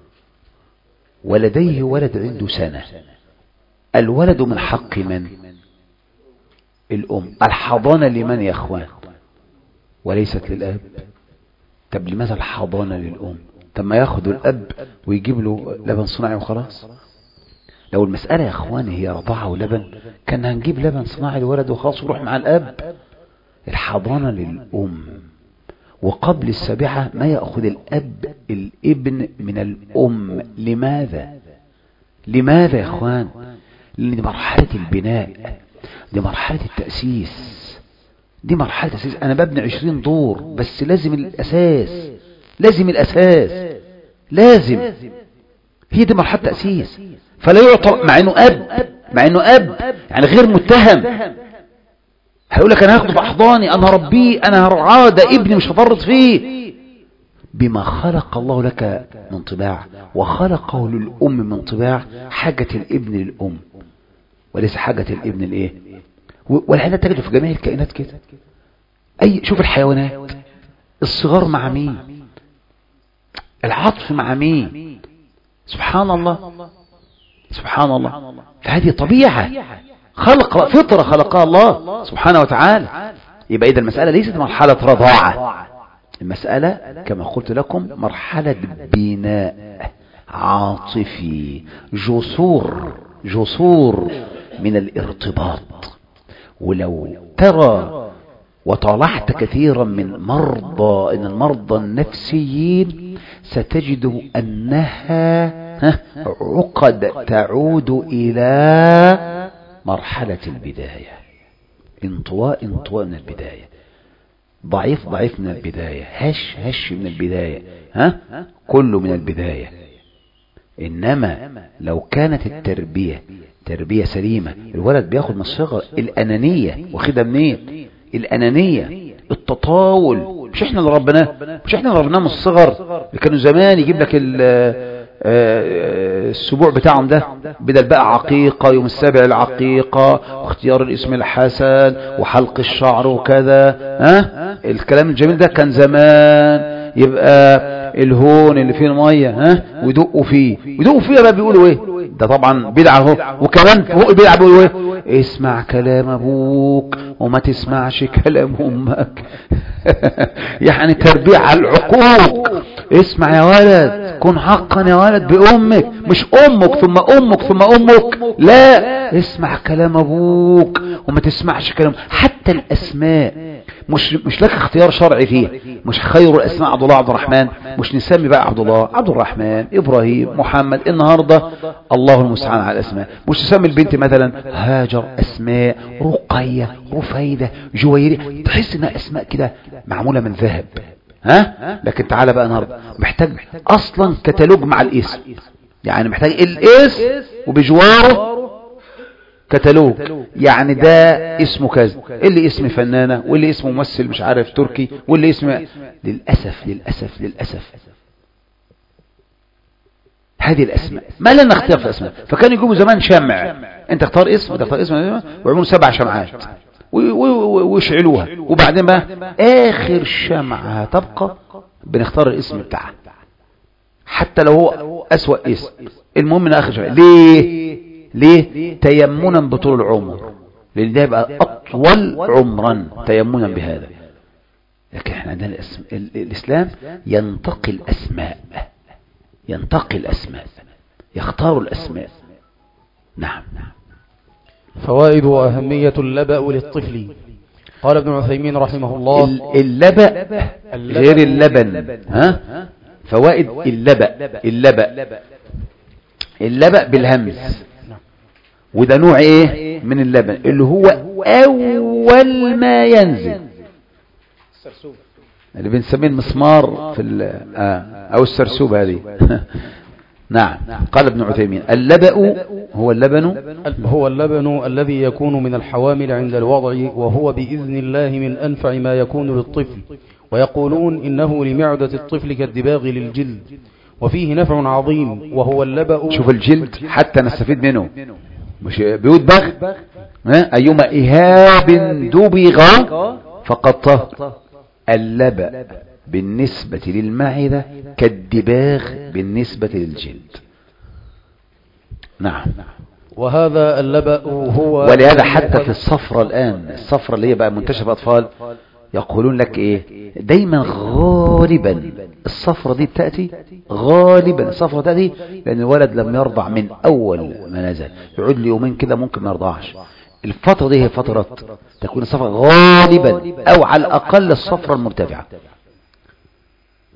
ولديه ولد عنده سنة، الولد من حق من؟ الأم. الحضانة لمن يا أخوان؟ وليست للأب. طب لماذا الحضانة للأم؟ طب ما ياخد الأب ويجيب له لبن صناعي وخلاص. لو المسألة يا أخواني هي رضاعة ولبن كان هنجيب لبن صناعي للولد وخلاص وروح مع الأب. الحضانة للأم، وقبل السابعة ما يأخذ الأب الابن من الأم. لماذا؟ لماذا يا أخوان؟ لأن دي مرحلة البناء، دي مرحلة التأسيس، دي مرحلة التأسيس. أنا ببني عشرين دور بس لازم الأساس، لازم الأساس، لازم. هي دي مرحلة تأسيس. فلا يعطى مع إنه أب، مع إنه أب يعني غير متهم، هيقول لك أنا هاخده بأحضاني، أنا هربيه، أنا هرعاه، ده ابني مش هفرط فيه. بما خلق الله لك من طباع وخلقه للأم من طباع، حاجة الابن للأم وليس حاجة الابن لإيه. والحين تجد في جميع الكائنات كده. أي شوف الحيوانات، الصغار مع مين، العطف مع مين، سبحان الله سبحان الله. فهذه طبيعة، خلق فطرة خلقها الله سبحانه وتعالى. يبقى إذا المسألة ليست مرحلة رضاعة، المسألة كما قلت لكم مرحلة بناء عاطفي، جسور جسور من الارتباط. ولو ترى وطالعت كثيرا من مرضى إن المرضى النفسيين ستجد أنها عقد تعود إلى مرحلة البداية، انطواء انطواء من البداية، ضعيف ضعيف من البداية، هش هش من البداية، ها كله من البداية. إنما لو كانت التربية تربية سليمة، الولد بياخد من الصغر الأنانية، واخدها منين؟ الأنانية، التطاول. مش احنا اللي ربناه، مش احنا اللي ربناه من الصغر. كانوا زمان يجيب لك السبوع بتاعهم ده بدل بقى عقيقة، يوم السابع العقيقة، واختيار الاسم الحسن، وحلق الشعر وكذا، ها الكلام الجميل ده كان زمان. يبقى الهون اللي فيه المية، ها ويدقوا فيه، ويدقوا فيه بقى بيقولوا ايه؟ ده طبعا بدعة اهو. وكمان فوق البدعة بيقولوا ايه؟ اسمع كلام ابوك وما تسمعش كلام امك. يعني تربية على العقوق. اسمع يا ولد، كن حقا يا ولد بأمك، مش أمك ثم أمك ثم أمك، لا، اسمع كلام أبوك وما تسمعش كلام. حتى الأسماء مش مش لك اختيار شرعي فيها. مش خير الأسماء عبد الله عبد الرحمن، مش نسمي بقى عبد الله عبد الرحمن إبراهيم محمد النهاردة، الله المستعان على الأسماء. مش تسمي البنت مثلا هاجر، أسماء رقية رفيدة جويرية، تحس إنها أسماء كده معمولة من ذهب، ها. لكن تعالى بقى النهارده محتاج اصلا كتالوج مع الاسم، يعني محتاج الاسم وبجواره كتالوج. يعني ده اسمه كذا، اللي اسم فنانة، واللي اسمه ممثل مش عارف تركي، واللي اسم. للأسف للأسف للأسف هذه الأسماء ما لنا اختيار في الأسماء. فكان يجيبوا زمان شمع، انت اختار اسم وتختار اسم، ويعملوا سبع شمعات ويشعلوها، وبعدين بقى آخر شمعة تبقى بنختار الاسم بتاعها حتى لو هو أسوأ اسم، المهم من آخر شمعة. ليه؟ ليه؟ تيمنا بطول العمر، لأن ده يبقى أطول عمرا تيمنا بهذا. لكن احنا عندنا الاسم الإسلام ينتقي الأسماء، ينتقي الأسماء، يختار الأسماء. نعم نعم. فوائد وأهمية اللبأ للطفل. قال ابن عثيمين رحمه الله: اللبأ غير اللبن، ها. فوائد اللبأ، اللبأ اللبأ بالهمز، وده نوع ايه من اللبن اللي هو اول ما ينزل، اللي بنسميه المسمار في آه او السرسوب هذه. نعم. قال ابن عثيمين: اللبأ هو اللبن هو اللبن الذي يكون من الحوامل عند الوضع، وهو بإذن الله من أنفع ما يكون للطفل، ويقولون إنه لمعدة الطفل كالدباغ للجلد، وفيه نفع عظيم وهو اللبأ. شوف الجلد حتى نستفيد منه، مش بيدبغ، أيما إهاب دبغ فقد طهر. اللبأ بالنسبة للمعدة كالدباغ بالنسبة للجلد. نعم. وهذا اللبأ هو، ولهذا حتى في الصفرة الآن، الصفرة اللي هي بقى منتشرة في أطفال، يقولون لك إيه دايما غالبا الصفرة دي بتأتي، غالبا الصفرة تأتي لأن الولد لم يرضع من أول ما نزل، يعود لي يومين كده ممكن ما يرضعش. الفترة دي هي فترة تكون الصفرة غالبا أو على الأقل الصفرة المرتفعة.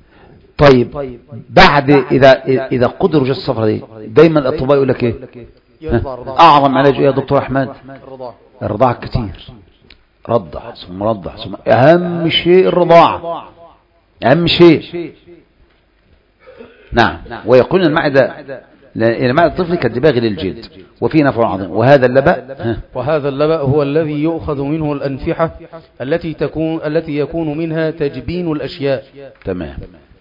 طيب بعد إذا إذا قدروا جت الصفرة دي، دايما الأطباء يقول لك إيه أعظم علاج إيه يا دكتور أحمد؟ الرضاعة كتير، رضع ثم رضع ثم أهم شيء الرضاعة، أهم شيء. نعم. ويقولون المعدة لأن معدة الطفل كالدباغ للجلد وفيه نفع عظيم. وهذا اللبأ وهذا اللبأ هو الذي يؤخذ منه الأنفحة التي تكون التي يكون منها تجبين الأشياء. تمام.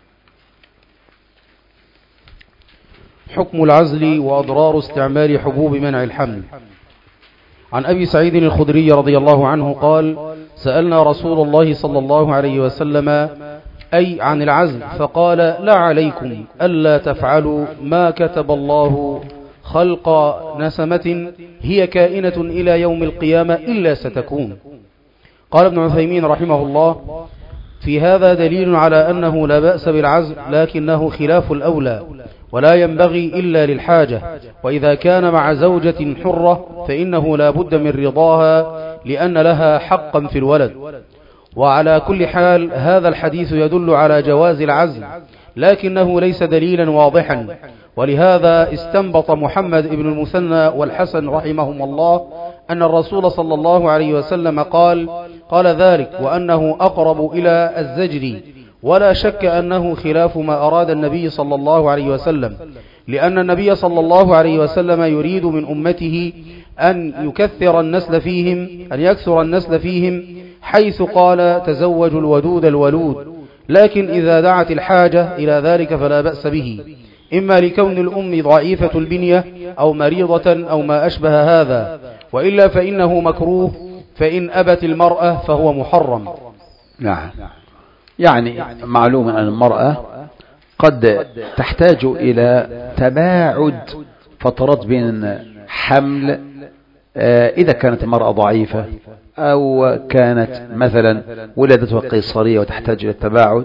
حكم العزل وأضرار استعمال حبوب منع الحمل. عن أبي سعيد الخدري رضي الله عنه قال: سألنا رسول الله صلى الله عليه وسلم أي عن العزل، فقال: لا عليكم ألا تفعلوا ما كتب الله خلق نسمة هي كائنة إلى يوم القيامة إلا ستكون. قال ابن عثيمين رحمه الله: في هذا دليل على أنه لا بأس بالعزل، لكنه خلاف الأولى ولا ينبغي إلا للحاجة، وإذا كان مع زوجة حرة فإنه لا بد من رضاها لأن لها حقا في الولد. وعلى كل حال هذا الحديث يدل على جواز العزل، لكنه ليس دليلا واضحا، ولهذا استنبط محمد بن المثنى والحسن رحمهم الله أن الرسول صلى الله عليه وسلم قال قال ذلك، وأنه أقرب إلى الزجر، ولا شك أنه خلاف ما أراد النبي صلى الله عليه وسلم، لأن النبي صلى الله عليه وسلم يريد من أمته أن يكثر النسل فيهم أن يكثر النسل فيهم حيث قال: تزوجوا الودود الولود. لكن إذا دعت الحاجة إلى ذلك فلا بأس به، إما لكون الأم ضعيفة البنية أو مريضة أو ما أشبه هذا، وإلا فإنه مكروه، فإن أبت المرأة فهو محرم. نعم. يعني معلوم أن المرأة قد تحتاج إلى تباعد فترات بين حمل، إذا كانت المرأة ضعيفة أو كانت مثلا ولادتها قيصرية وتحتاج إلى التباعد،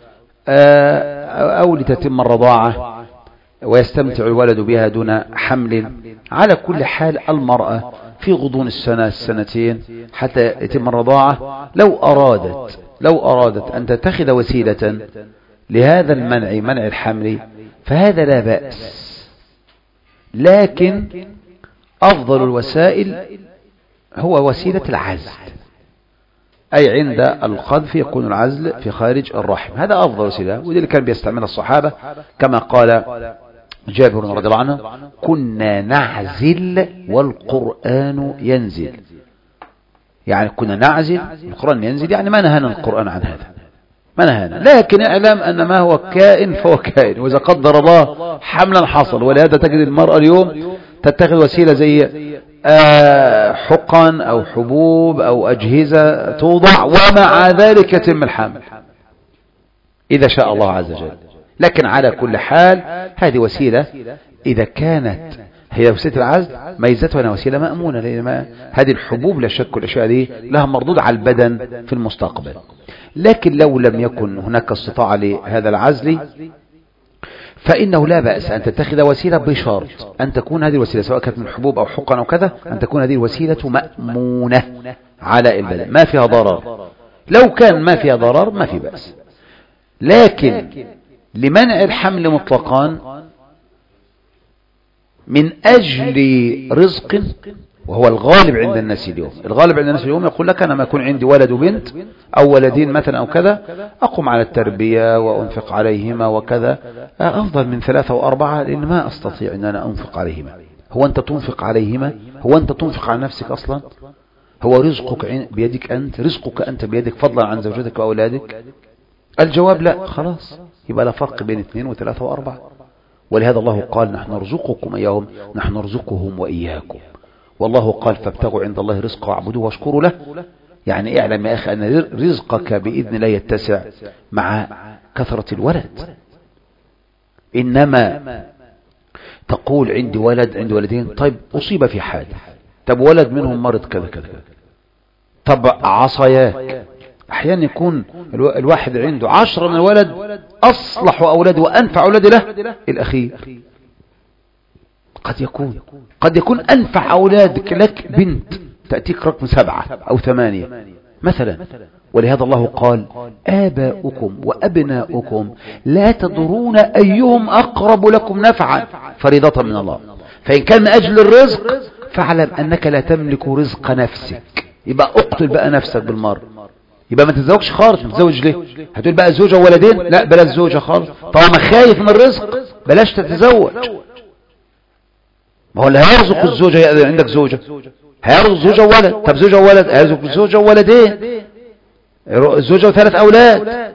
أو لتتم الرضاعة ويستمتع الولد بها دون حمل. على كل حال المرأة في غضون السنة السنتين حتى يتم الرضاعة لو أرادت لو أرادت أن تتخذ وسيلة لهذا المنع، منع الحمل، فهذا لا بأس. لكن أفضل الوسائل هو وسيلة العزل، أي عند القذف يكون العزل في خارج الرحم، هذا أفضل وسيلة، وذلك اللي كان بيستعملها الصحابة كما قال جابر رضي الله عنه: كنا نعزل والقرآن ينزل. يعني كنا نعزل القرآن ينزل، يعني ما نهانا القرآن عن هذا، ما نهانا. لكن اعلم أن ما هو كائن فهو كائن، وإذا قدر الله حملا حصل. ولهذا تجد المرأة اليوم تتخذ وسيلة زي حقن أو حبوب أو أجهزة توضع، ومع ذلك يتم الحمل إذا شاء الله عز وجل. لكن على كل حال هذه وسيلة إذا كانت هي وسيلة العزل ميزتها أنها وسيلة مأمونة، لأن هذه الحبوب لا شك والأشياء دي لها مردود على البدن في المستقبل. لكن لو لم يكن هناك استطاعة لهذا العزل فإنه لا بأس أن تتخذ وسيلة، بشرط أن تكون هذه الوسيلة سواء كانت من حبوب أو حقن أو كذا، أن تكون هذه الوسيلة مأمونة على البدن، ما فيها ضرر. لو كان ما فيها ضرر ما في بأس. لكن لمنع الحمل مطلقا من أجل رزق، وهو الغالب عند الناس اليوم، الغالب عند الناس اليوم يقول لك: أنا ما يكون عندي ولد وبنت أو ولدين مثلا أو كذا، أقوم على التربية وأنفق عليهما وكذا، أفضل من ثلاثة وأربعة، لأن ما أستطيع أن أنا أنفق عليهما. هو أنت تنفق عليهما؟ هو أنت تنفق على نفسك أصلا؟ هو رزقك بيدك أنت؟ رزقك أنت بيدك فضلا عن زوجتك وأولادك؟ الجواب لا. خلاص، يبقى لا فرق بين اثنين وثلاثة وأربعة. ولهذا الله قال: نحن نرزقكم إياهم، نحن نرزقهم وإياكم. والله قال: فابتغوا عند الله رزقا واعبدوه واشكروا له. يعني اعلم يا أخي أن رزقك بإذن الله يتسع مع كثرة الولد. إنما تقول عندي ولد عندي ولدين، طيب أصيب في حادث، طب ولد منهم مرض كذا كذا، طب عصاياك. أحيانا يكون الواحد عنده عشرة من الولد، أصلح أولاد وأنفع أولاد له الأخير. قد يكون قد يكون أنفع أولادك لك بنت تأتيك رقم سبعة أو ثمانية مثلا. ولهذا الله قال: آباؤكم وأبناؤكم لا تدرون أيهم أقرب لكم نفعا فريضة من الله. فإن كان من أجل الرزق فاعلم أنك لا تملك رزق نفسك، يبقى اقتل بقى نفسك بالمرة، يبقى ما تتزوجش خالص. ما تتزوج ليه؟ هتقول بقى زوجة وولدين؟ لا بلاش زوجة خالص، طالما خايف من الرزق بلاش تتزوج. ما هو اللي هيرزق الزوجة عندك زوجة، هيرزق زوجة وولد. طب زوجة وولد هيرزق زوجة وولدين، زوجة وثلاث أولاد.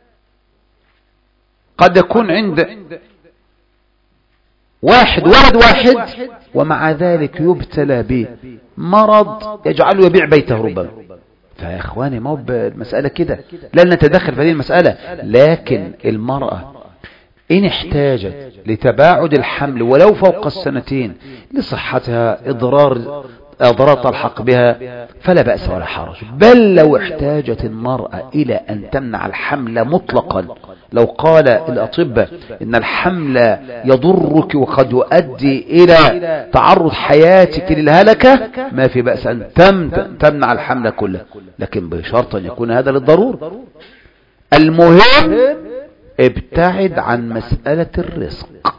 قد يكون عند واحد ولد واحد ومع ذلك يبتلى بمرض يجعله يبيع بيته ربما. فيا اخواني ما هو المسألة كده، لا نتدخل في هذه المسألة، لكن المرأة إن احتاجت لتباعد الحمل ولو فوق السنتين لصحتها إضرار أضرار تلحق بها فلا بأس ولا حرج. بل لو احتاجت المرأة إلى أن تمنع الحمل مطلقا، لو قال الأطباء إن الحمل يضرك وقد يؤدي إلى تعرض حياتك للهلكة، ما في بأس أن تمنع الحمل كله، لكن بشرط أن يكون هذا للضرورة. المهم ابتعد عن مسألة الرزق،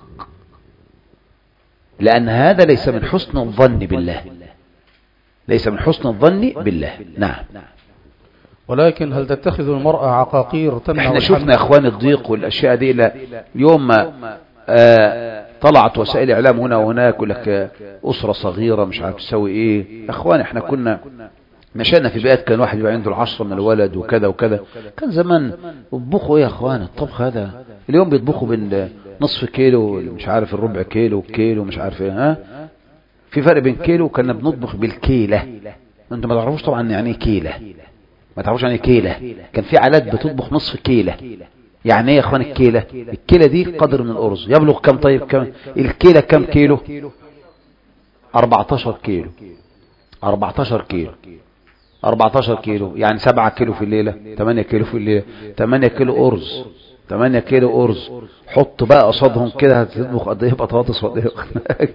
لأن هذا ليس من حسن الظن بالله، ليس من حسن الظن بالله. نعم. ولكن هل تتخذ المرأة عقاقير تمنع؟ احنا شفنا يا اخوان الضيق والاشياء دي، الى يوم ما آه طلعت وسائل اعلام هنا وهناك يقول لك اسره صغيره مش عارف تسوي ايه. يا اخوان احنا كنا مشينا في بيئات كان واحد يبقى عنده العشرة من الولد وكذا وكذا. كان زمان يطبخوا ايه يا اخوان؟ الطبخ هذا اليوم بيطبخوا بين نصف كيلو مش عارف الربع كيلو كيلو مش عارف ايه. ها في فرق بين كيلو وكنا بنطبخ بالكيلة. انتم ما تعرفوش طبعا يعني ايه كيلة، ما تعرفوش يعني كيلة. كان في عالات بتطبخ نصف كيلة. يعني ايه يا اخوان الكيلة؟ الكيلة دي قدر من الارز. يبلغ كم؟ طيب كم الكيلة؟ كم كيلو؟ أربعتاشر كيلو. أربعتاشر كيلو أربعتاشر كيلو يعني سبعة كيلو في الليلة، ثمانية كيلو في الليلة، ثمانية كيلو أرز، ثمانية كيلو أرز. حط بقى قصادهم كده هتطبخ قد ايه بطاطس وقد ايه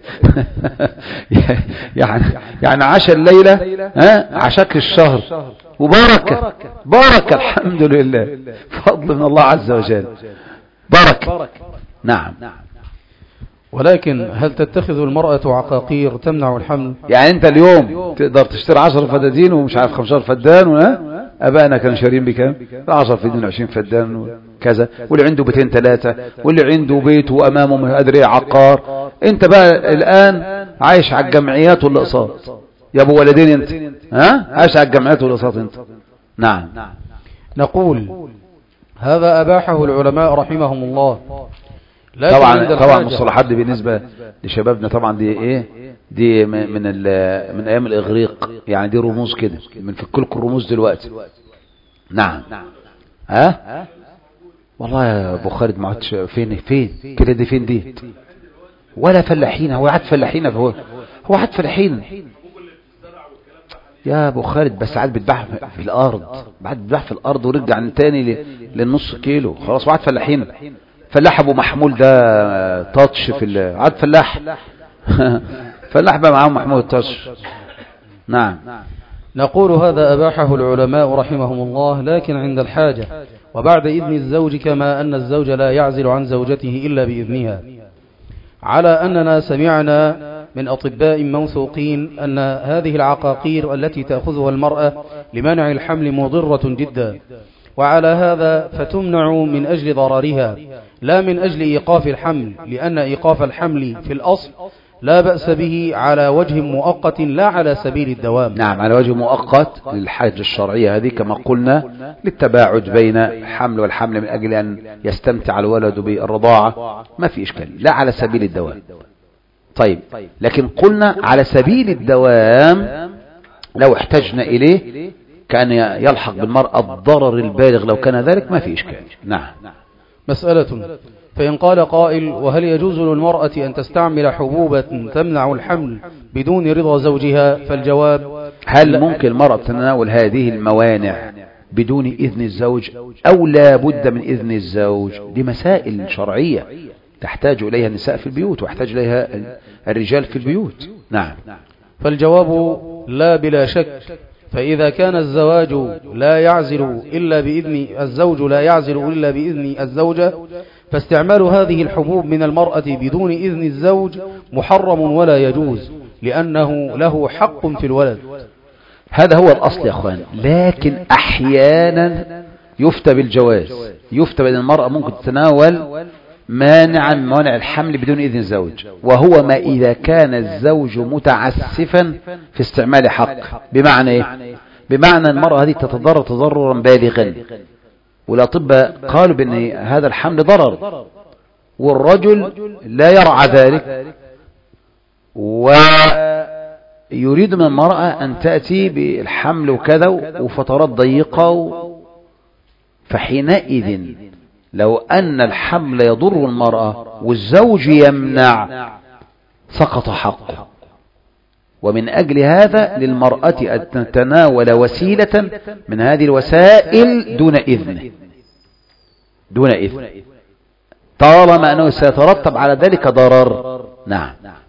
يعني يعني عشاء الليلة ها عشاك الشهر وبركة بركة الحمد لله، فضل من الله عز وجل، بركة. نعم. ولكن هل تتخذ المرأة عقاقير تمنع الحمل؟ يعني انت اليوم تقدر تشتري عشر فدادين ومش عارف خمسة عشر فدان، وها ابائنا كانوا شارين بكام؟ عشر فدان عشرين فدان وكذا، واللي عنده بيتين ثلاثة، واللي عنده بيت وامامه ما ادري ايه عقار. انت بقى الان عايش على الجمعيات والاقساط يا ابو ولدين انت، ها عايش على الجمعيات والاقساط انت. نعم. نقول هذا اباحه العلماء رحمهم الله. طبعا طبعا المصطلحات دي بالنسبة لشبابنا طبعا دي ايه؟ دي من من ايام الاغريق، يعني دي رموز كده، من فك لكم الرموز دلوقتي. نعم. ها والله يا ابو خالد ما عادش فين فين كده، دي فين دي؟ ولا فلاحين، هو عاد فلاحين، هو هو عاد فلاحين يا ابو خالد، بس عاد بتباع في الارض، بعد بتباع في الارض ورجع عن تاني للنص كيلو خلاص. وعاد فلاحين، فلاح ابو محمول ده تاتش في عاد فلاح فلاح بقى معاهم محمول تاتش. نعم. نقول هذا أباحه العلماء رحمهم الله، لكن عند الحاجة وبعد إذن الزوج، كما أن الزوج لا يعزل عن زوجته إلا بإذنها، على أننا سمعنا من أطباء موثوقين أن هذه العقاقير التي تأخذها المرأة لمنع الحمل مضرة جدا، وعلى هذا فتمنع من أجل ضررها لا من أجل إيقاف الحمل، لأن إيقاف الحمل في الأصل لا بأس به على وجه مؤقت لا على سبيل الدوام. نعم، على وجه مؤقت للحاجة الشرعية هذه كما قلنا، للتباعد بين الحمل والحمل من أجل أن يستمتع الولد بالرضاعة، ما في إشكال، لا على سبيل الدوام. طيب، لكن قلنا على سبيل الدوام لو احتجنا إليه كان يلحق بالمرأة الضرر البالغ، لو كان ذلك ما في إشكال. نعم. مسألة: فإن قال قائل: وهل يجوز للمرأة أن تستعمل حبوبة تمنع الحمل بدون رضا زوجها؟ فالجواب: هل ممكن المرأة تتناول هذه الموانع بدون إذن الزوج أو لا بد من إذن الزوج؟ دي مسائل شرعية تحتاج إليها النساء في البيوت ويحتاج إليها الرجال في البيوت. نعم. فالجواب: لا بلا شك، فإذا كان الزواج لا يعزل إلا بإذن الزوج لا يعزل إلا بإذن الزوجة، فاستعمال هذه الحبوب من المرأة بدون إذن الزوج محرم ولا يجوز، لأنه له حق في الولد. هذا هو الأصل يا أخوان. لكن أحيانا يفتى بالجواز، يفتى بأن المرأة ممكن تتناول مانعا موانع الحمل بدون إذن الزوج، وهو ما إذا كان الزوج متعسفا في استعمال حق. بمعنى إيه؟ بمعنى المرأة هذه تتضرر تضررا بالغا، والأطباء قالوا بأن هذا الحمل ضرر، والرجل لا يرعى ذلك، ويريد من المرأة أن تأتي بالحمل وكذا وفترات ضيقة، فحينئذ لو أن الحمل يضر المرأة والزوج يمنع سقط حقه. ومن أجل هذا للمرأة أن تتناول وسيلة من هذه الوسائل دون إذن دون إذن طالما أنه سيترتب على ذلك ضرر. نعم.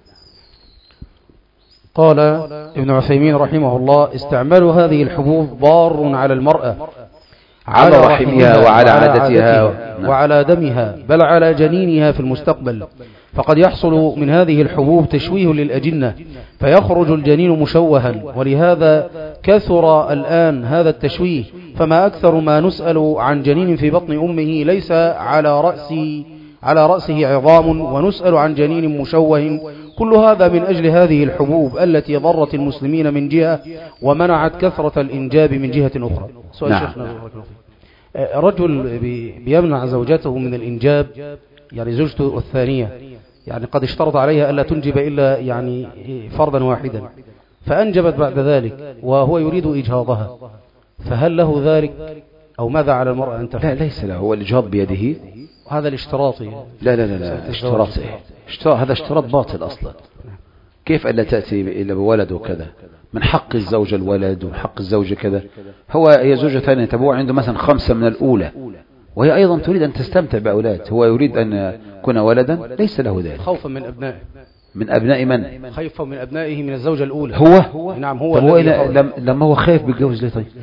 قال ابن عثيمين رحمه الله: استعمال هذه الحبوب ضار على المرأة، على رحمها وعلى عادتها وعلى دمها، بل على جنينها في المستقبل. فقد يحصل من هذه الحبوب تشويه للأجنة فيخرج الجنين مشوها، ولهذا كثر الآن هذا التشويه. فما أكثر ما نسأل عن جنين في بطن أمه ليس على رأسه على رأسه عظام، ونسأل عن جنين مشوه. كل هذا من أجل هذه الحبوب التي ضرت المسلمين من جهة ومنعت كثرة الإنجاب من جهة أخرى. سؤال نعم. شيخنا، رجل بيمنع زوجته من الإنجاب، يعني زوجته الثانية، يعني قد اشترط عليها ألا تنجب إلا يعني فردا واحدا، فأنجبت بعد ذلك وهو يريد إجهاضها، فهل له ذلك أو ماذا على المرأة أن تفعل؟ لا، ليس له، هو الإجهاض بيده. هذا الاشتراطي. لا لا لا, لا. اشتراط إيه؟ اشتراط، هذا اشتراط باطل أصلا. كيف ألا تأتي إلا بولد وكذا؟ من حق الزوجة الولد ومن حق الزوجة كذا. هو هي زوجة ثانية تبوع عنده مثلا خمسة من الأولى، وهي أيضا تريد أن تستمتع بأولاد، هو يريد أن يكون ولدا، ليس له ذلك. خوفا من أبنائه. من أبناء من؟ خوفا من أبنائه من الزوجة الأولى. هو نعم هو. هو لم لما هو خايف بالجوز ليه طيب؟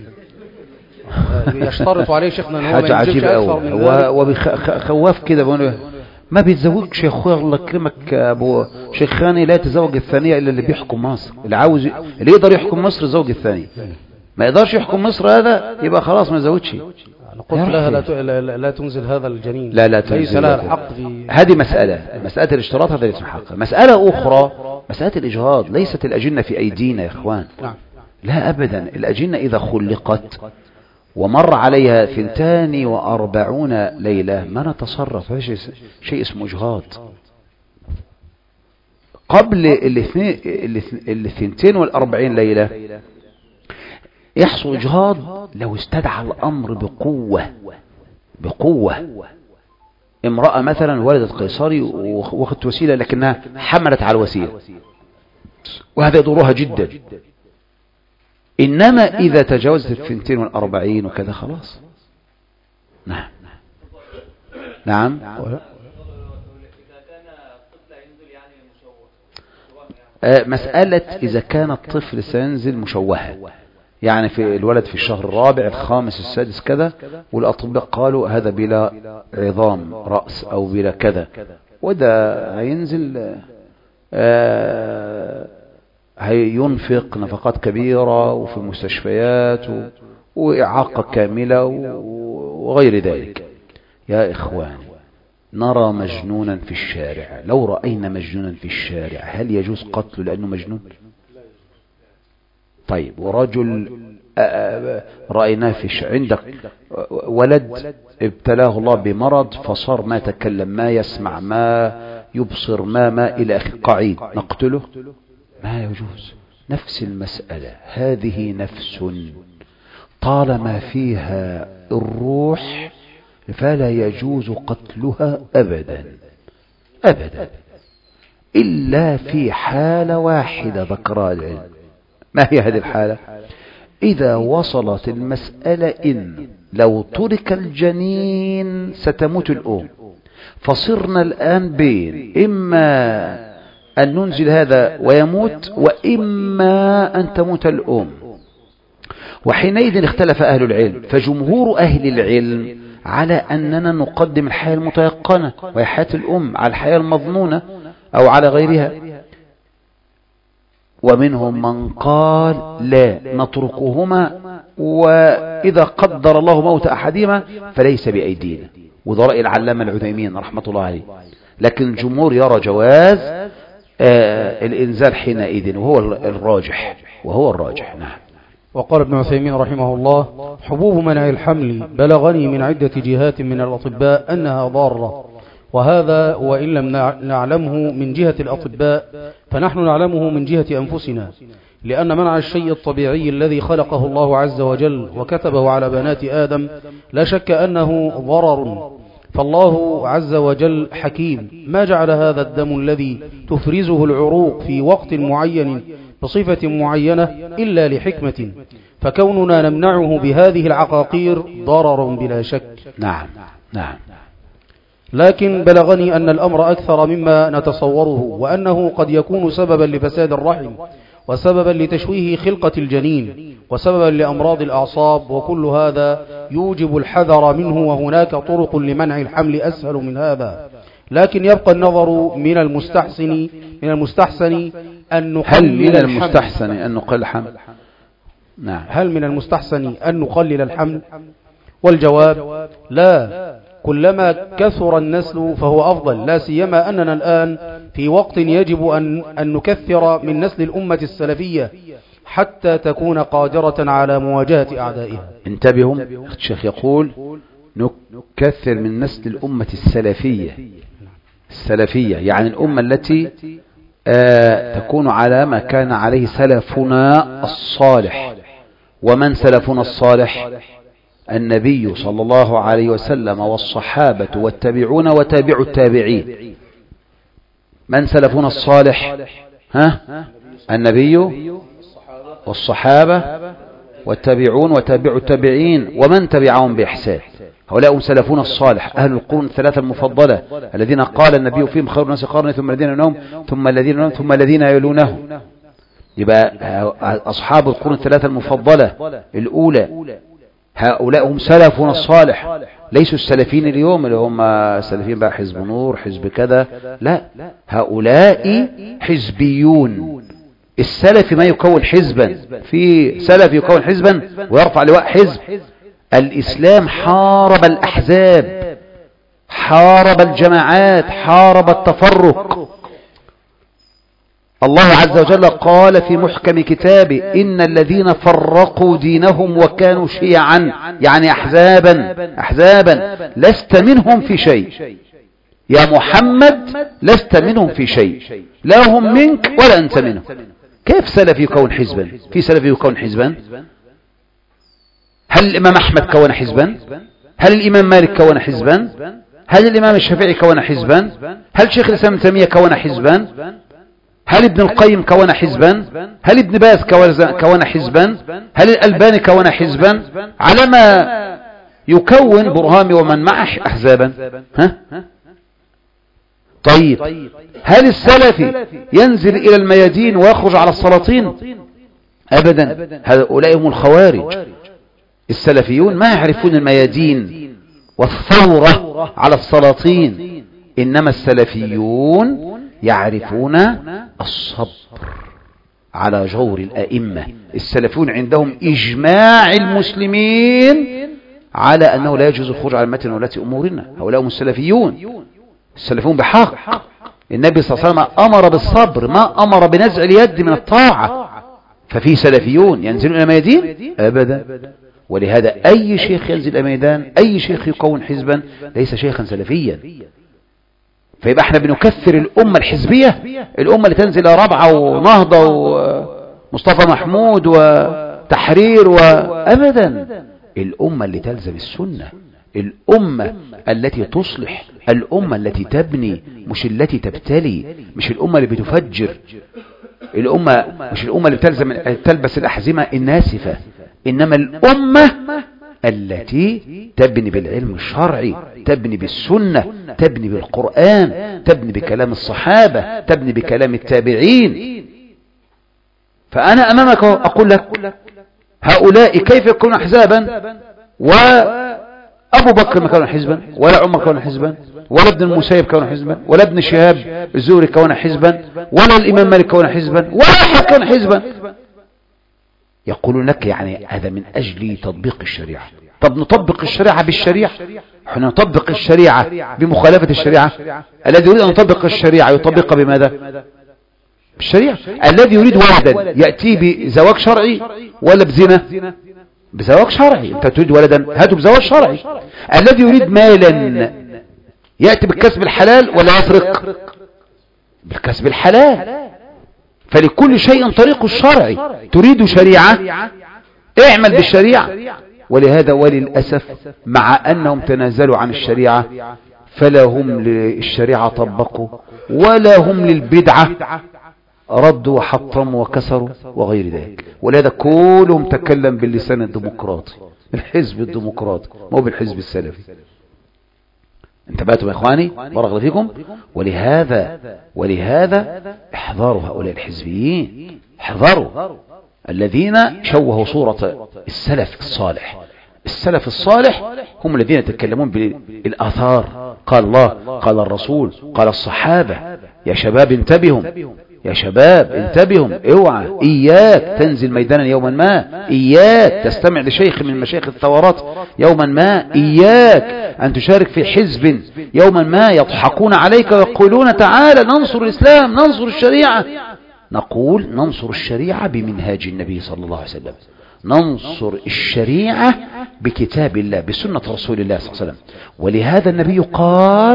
يشترط عليه شيخنا أن هو حاجة عجيبة أوي، وبخواف كده بقول ما بيتزوجش يا أخويا، الله يكرمك أبو شيخاني، لا يتزوج الثانية إلا اللي بيحكم مصر، اللي عاوز اللي يقدر يحكم مصر الزوج الثاني، ما يقدرش يحكم مصر هذا يبقى خلاص ما يزوجش. قلت لها لا, لا تنزل هذا الجنين، لا لا تنزل، ليس لها الحق في هذه مسألة مسألة الاشتراط، هذا ليس حق. مسألة أخرى مسألة الإجهاض، ليست الأجنة في أيدينا يا إخوان. نعم. لا أبدا، الأجنة إذا خلقت ومر عليها ثنتان وأربعون ليلة ما نتصرف، هذا شيء اسمه إجهاض. قبل الثنتين والأربعين ليلة يحصل إجهاض لو استدعى الأمر بقوة بقوة. امرأة مثلا ولدت قيصري واخذت وسيلة لكنها حملت على الوسيلة، وهذا يضرها جدا. إنما إذا تجاوزت الثنتين والأربعين وكذا خلاص. نعم نعم. مسألة إذا كان الطفل سينزل مشوها، يعني في الولد في الشهر الرابع الخامس السادس كذا، والأطباء قالوا هذا بلا عظام رأس أو بلا كذا، وده هينزل آه هينفق نفقات كبيرة وفي المستشفيات وإعاقة كاملة وغير ذلك. يا إخوان، نرى مجنونا في الشارع، لو رأينا مجنونا في الشارع هل يجوز قتله لأنه مجنون؟ طيب، ورجل رأيناه في الشارع، عندك ولد ابتلاه الله بمرض فصار ما يتكلم ما يسمع ما يبصر ما ما إلى آخر، قعيد، نقتله؟ ما يجوز. نفس المسألة، هذه نفس طالما فيها الروح فلا يجوز قتلها أبدا أبدا، إلا في حالة واحدة ذكرها العلم. ما هي هذه الحالة؟ إذا وصلت المسألة إن لو ترك الجنين ستموت الأم، فصرنا الآن بين إما أن ننزل هذا ويموت وإما أن تموت الأم، وحينئذ اختلف أهل العلم، فجمهور أهل العلم على أننا نقدم الحياة المتيقنة وهي حياة الأم على الحياة المظنونة أو على غيرها، ومنهم من قال لا نتركهما، وإذا قدر الله موت أحدهما فليس بأيدينا، وده رأي العلامة العثيمين رحمة الله عليه. لكن الجمهور يرى جواز آه الإنزال حينئذ، وهو الراجح وهو الراجح نعم. وقال ابن عثيمين رحمه الله: حبوب منع الحمل بلغني من عدة جهات من الأطباء أنها ضارة، وهذا وإن لم نعلمه من جهة الأطباء فنحن نعلمه من جهة أنفسنا، لأن منع الشيء الطبيعي الذي خلقه الله عز وجل وكتبه على بنات آدم لا شك أنه ضرر، فالله عز وجل حكيم، ما جعل هذا الدم الذي تفرزه العروق في وقت معين بصفة معينة إلا لحكمة، فكوننا نمنعه بهذه العقاقير ضرر بلا شك. نعم نعم. لكن بلغني أن الأمر أكثر مما نتصوره، وأنه قد يكون سببا لفساد الرحم، وسببا لتشويه خلقة الجنين، وسببا لأمراض الأعصاب، وكل هذا يوجب الحذر منه، وهناك طرق لمنع الحمل أسهل من هذا. لكن يبقى النظر من المستحسن من المستحسن أن نقلل هل من المستحسن أن نقلل الحمل؟ نعم. هل من المستحسن أن نقلل الحمل؟ والجواب لا، كلما كثر النسل فهو أفضل، لا سيما أننا الآن في وقت يجب أن, أن نكثر من نسل الأمة السلفية حتى تكون قادرة على مواجهة أعدائها. انتبهوا، الشيخ يقول نكثر من نسل الأمة السلفية، السلفية يعني الأمة التي آه تكون على ما كان عليه سلفنا الصالح. ومن سلفنا الصالح؟ النبي صلى الله عليه وسلم والصحابة والتابعون وتابع التابعين. من سلفنا الصالح؟ ها؟ النبي والصحابة والتابعون وتابع التابعين ومن تبعهم بإحسان، هؤلاء سلفنا الصالح، أهل القرون الثلاثة المفضلة الذين قال النبي فيهم خير الناس قرني ثم الذين يلونهم ثم الذين يلونهم ثم الذين يلونهم. يبقى أصحاب القرون الثلاثة المفضلة الأولى هؤلاء هم سلفنا الصالح، ليسوا السلفيين اليوم اللي هم سلفيين بقى حزب نور حزب كذا، لا، هؤلاء حزبيون. السلف ما يكون حزبا، في سلف يكون حزبا ويرفع لواء حزب. الإسلام حارب الأحزاب، حارب الجماعات، حارب التفرق. الله عز وجل قال في محكم كتابه: إن الذين فرقوا دينهم وكانوا شيعا، يعني أحزابا أحزابا لست منهم في شيء يا محمد، لست منهم في شيء، لا هم منك ولا أنت منهم. كيف سلف يكون حزبا؟ في سلف يكون حزبا؟ هل الإمام أحمد كون حزبا؟ هل الإمام مالك كون حزبا؟ هل الإمام الشافعي كون حزبا؟ هل شيخ الإسلام ابن تيمية كون حزبا؟ هل ابن القيم كون حزبا؟ هل ابن باز كون حزبا؟ هل الألباني كون حزبا؟ على ما يكون برهامي ومن معه أحزابا. ها؟ طيب، هل السلفي ينزل إلى الميادين ويخرج على السلاطين؟ أبدا، هؤلاء هم الخوارج. السلفيون ما يعرفون الميادين والثورة على السلاطين، إنما السلفيون يعرفون الصبر على جور الأئمة. السلفيون عندهم إجماع المسلمين على أنه لا يجوز الخروج على المتن ولاة أمورنا، هؤلاء هم السلفيون. السلفيون بحق. النبي صلى الله عليه وسلم أمر بالصبر، ما أمر بنزع اليد من الطاعة. ففي سلفيون ينزلون إلى الميادين؟ أبدا. ولهذا أي شيخ ينزل إلى ميدان، أي شيخ يكون حزبا، ليس شيخا سلفيا. فيبقى احنا بنكثر الأمة الحزبية، الأمة اللي تنزل إلى رابعة ونهضة ومصطفى محمود وتحرير وأبدا. الأمة اللي تلزم السنة، الأمة التي تصلح، الأمة التي تبني، مش التي تبتلي، مش الأمة اللي بتفجر، الأمة مش الأمة اللي بتلزم تلبس الأحزمة الناسفة، إنما الأمة التي تبني بالعلم الشرعي، تبني بالسنة، تبني بالقرآن، تبني بكلام الصحابة، تبني بكلام التابعين. فأنا أمامك أقول لك هؤلاء كيف يكونون أحزابا وأبو بكر ما كانوا حزبا، ولا عمر كانوا حزبا، ولا ابن المسيب كانوا حزبا، ولا ابن شهاب الزهري كان حزبا، ولا الإمام مالك كان حزبا، ولا أحد كان حزبا. يقولون لك يعني هذا من أجل تطبيق الشريعة. طب نطبق الشريعة بالشريعة؟ احنا نطبق الشريعة بمخالفة الشريعة؟ الذي يريد أن يطبق الشريعة يطبقها بماذا؟ بالشريعة. الذي يريد ولدا يأتي بزواج شرعي ولا بزنا؟ بزواج شرعي. انت تريد ولدا هاته بزواج شرعي. الذي يريد مالا يأتي بالكسب الحلال ولا يسرق؟ بالكسب الحلال. فلكل شيء طريق الشرعي. تريد شريعة اعمل بالشريعة. ولهذا وللأسف مع أنهم تنازلوا عن الشريعة فلا هم للشريعة طبقوا ولا هم للبدعة ردوا وحطموا وكسروا وغير ذلك. ولهذا كلهم تكلم باللسان الديمقراطي، الحزب الديمقراطي مو بالحزب السلفي. انتبهتم يا اخواني بارك الله فيكم. ولهذا ولهذا احذروا هؤلاء الحزبيين، احذروا الذين شوهوا صورة السلف الصالح. السلف الصالح هم الذين يتكلمون بالآثار، قال الله قال الرسول قال الصحابة. يا شباب انتبهوا، يا شباب انتبهوا، اوعى اياك تنزل ميدانا يوما ما، اياك تستمع لشيخ من مشايخ الثورات يوما ما، اياك ان تشارك في حزب يوما ما يضحكون عليك ويقولون تعالى ننصر الاسلام ننصر الشريعة. نقول ننصر الشريعة بمنهاج النبي صلى الله عليه وسلم، ننصر الشريعة بكتاب الله بسنة رسول الله صلى الله عليه وسلم. ولهذا النبي قال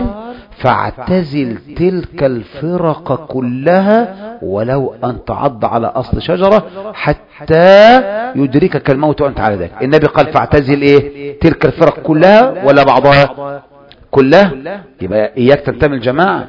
فاعتزل تلك الفرق كلها ولو أن تعض على أصل شجرة حتى يدركك الموت وأنت على ذلك. النبي قال فاعتزل إيه؟ تلك الفرق كلها ولا بعضها؟ كلها. يبقى إياك تنتمي الجماعة.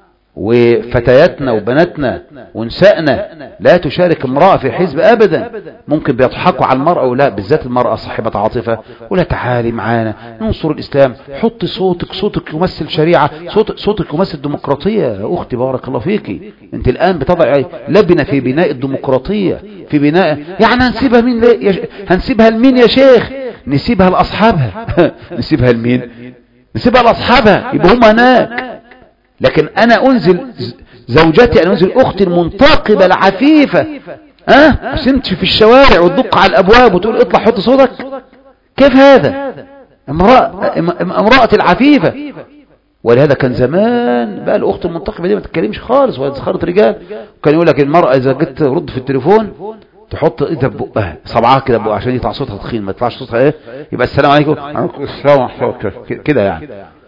وفتياتنا وبناتنا ونسائنا لا تشارك امرأة في حزب أبدا. ممكن بيضحكوا على المرأة ولا بالذات المرأة صاحبة عاطفة ولا تعالي معانا ننصر الإسلام، حط صوتك، صوتك يمثل شريعة، صوت صوتك يمثل ديمقراطية. يا أختي بارك الله فيكي، أنت الآن بتضع لبنة في بناء الديمقراطية، في بناء يعني هنسيبها مين يش... هنسيبها لمين يا شيخ؟ نسيبها لأصحابها. نسيبها لمين؟ نسيبها لأصحابها، يبقى هم هناك. لكن أنا أنزل زوجتي، أنا أنزل أختي المنتقبة العفيفة أه؟ وسمتش في الشوارع وتدق على الأبواب وتقول اطلع حط صوتك؟ كيف هذا؟ امرأة, امرأة العفيفة. ولهذا كان زمان بقى الأخت المنتقبة دي ما تتكلمش خالص ولا تسخرت رجال. كان يقول لك المرأة إذا جت رد في التليفون تحط ايدها ببقها صبعها كده ببقها عشان يطلع صوتها تخين، ما يطلعش صوتها ايه يبقى السلام عليكم السلام كده يعني.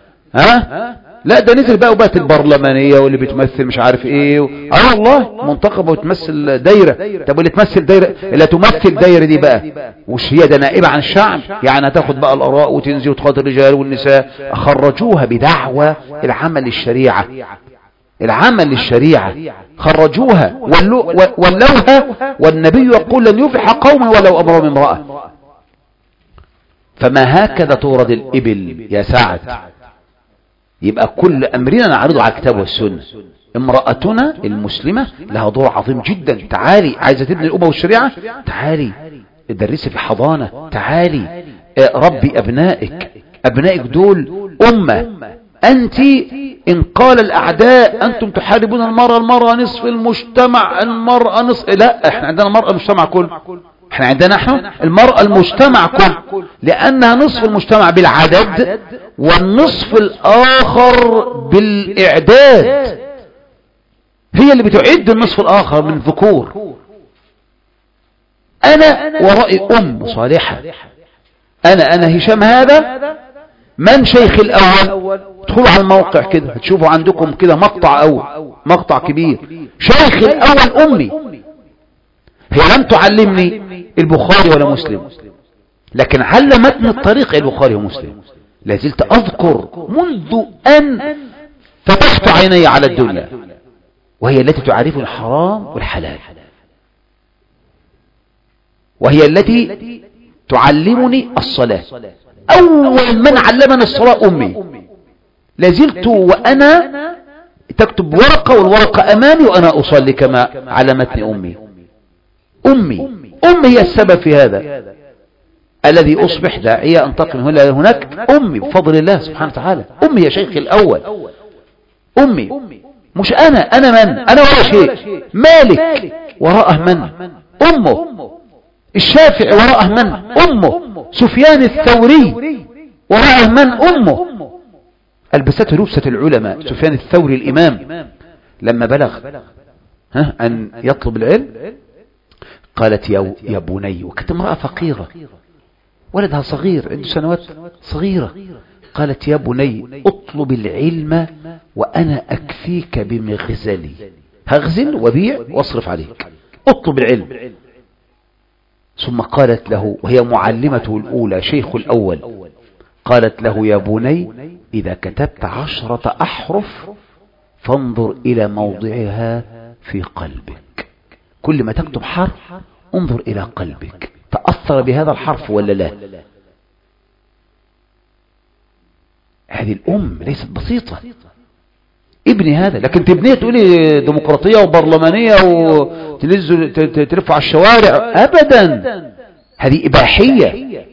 ها لا ده نزل بقى وبقت البرلمانية واللي بتمثل مش عارف ايه و... اه والله منتخبة وتمثل دايرة. طب واللي تمثل دايرة، اللي تمثل دايرة دي بقى وش هي ده نائبة عن الشعب؟ يعني هتاخد بقى الآراء وتنزل وتخاطب الرجال والنساء. خرجوها بدعوة العمل للشريعة، العمل للشريعة خرجوها ولوها. والنبي يقول لن يفلح قوما ولو أمروا من امرأة. فما هكذا تورد الإبل يا سعد. يبقى كل أمرنا نعرضه على الكتاب والسنة. امرأتنا المسلمة لها دور عظيم جدا. تعالي عايزة تبني الأمة والشريعة، تعالي ادرسي في حضانة، تعالي ربي أبنائك. أبنائك دول أمة. أنت إن قال الأعداء أنتم تحاربون المرأة، المرأة نصف المجتمع، المرأة نصف، لا احنا عندنا المرأة المجتمع كله. احنا عندنا احنا المرأة المجتمع كله، لأنها نصف المجتمع بالعدد والنصف الآخر بالإعداد. هي اللي بتعد النصف الآخر من ذكور. أنا ورائي أم صالحة. أنا أنا هشام هذا من شيخ الأول. ادخلوا على الموقع كده هتشوفوا عندكم كده مقطع أول، مقطع كبير. شيخ الأول أمي. هي لم تعلمني البخاري ولا مسلم، لكن علمتني الطريق البخاري ومسلم. لازلت أذكر منذ أن فتحت عيني على الدنيا، وهي التي تعرف الحرام والحلال، وهي التي تعلمني الصلاة. أول من علمني الصلاة أمي. لازلت وأنا تكتب ورقة والورقة أمامي وأنا أصلي كما علمتني أمي. أمي أمي هي السبب في هذا. الذي أصبح داعية أنتقل من هنا إلى هناك أمي بفضل الله سبحانه وتعالى. أمي يا شيخي الأول، أمي، مش أنا. أنا من؟ أنا ولا شيء. مالك وراءه من؟ أمه. الشافعي وراءه من؟ أمه. سفيان الثوري وراءه من؟ أمه. ألبسته لبسة العلماء. سفيان الثوري الإمام لما بلغ ها أن يطلب العلم قالت يا يا بني، وكانت امرأة فقيرة، ولدها صغير عنده سنوات صغيرة، قالت يا بني اطلب العلم وأنا أكفيك بمغزلي، هغزل وبيع واصرف عليك، اطلب العلم. ثم قالت له وهي معلمته الأولى شيخ الأول، قالت له يا بني إذا كتبت عشرة أحرف فانظر إلى موضعها في قلبك، كل ما تكتب حرف انظر إلى قلبك، تأثر بهذا الحرف ولا لا؟ هذه الأم ليست بسيطة. ابني هذا، لكن تبنيه تقولي ديمقراطية وبرلمانية وتلف على الشوارع، أبدا. هذه إباحية.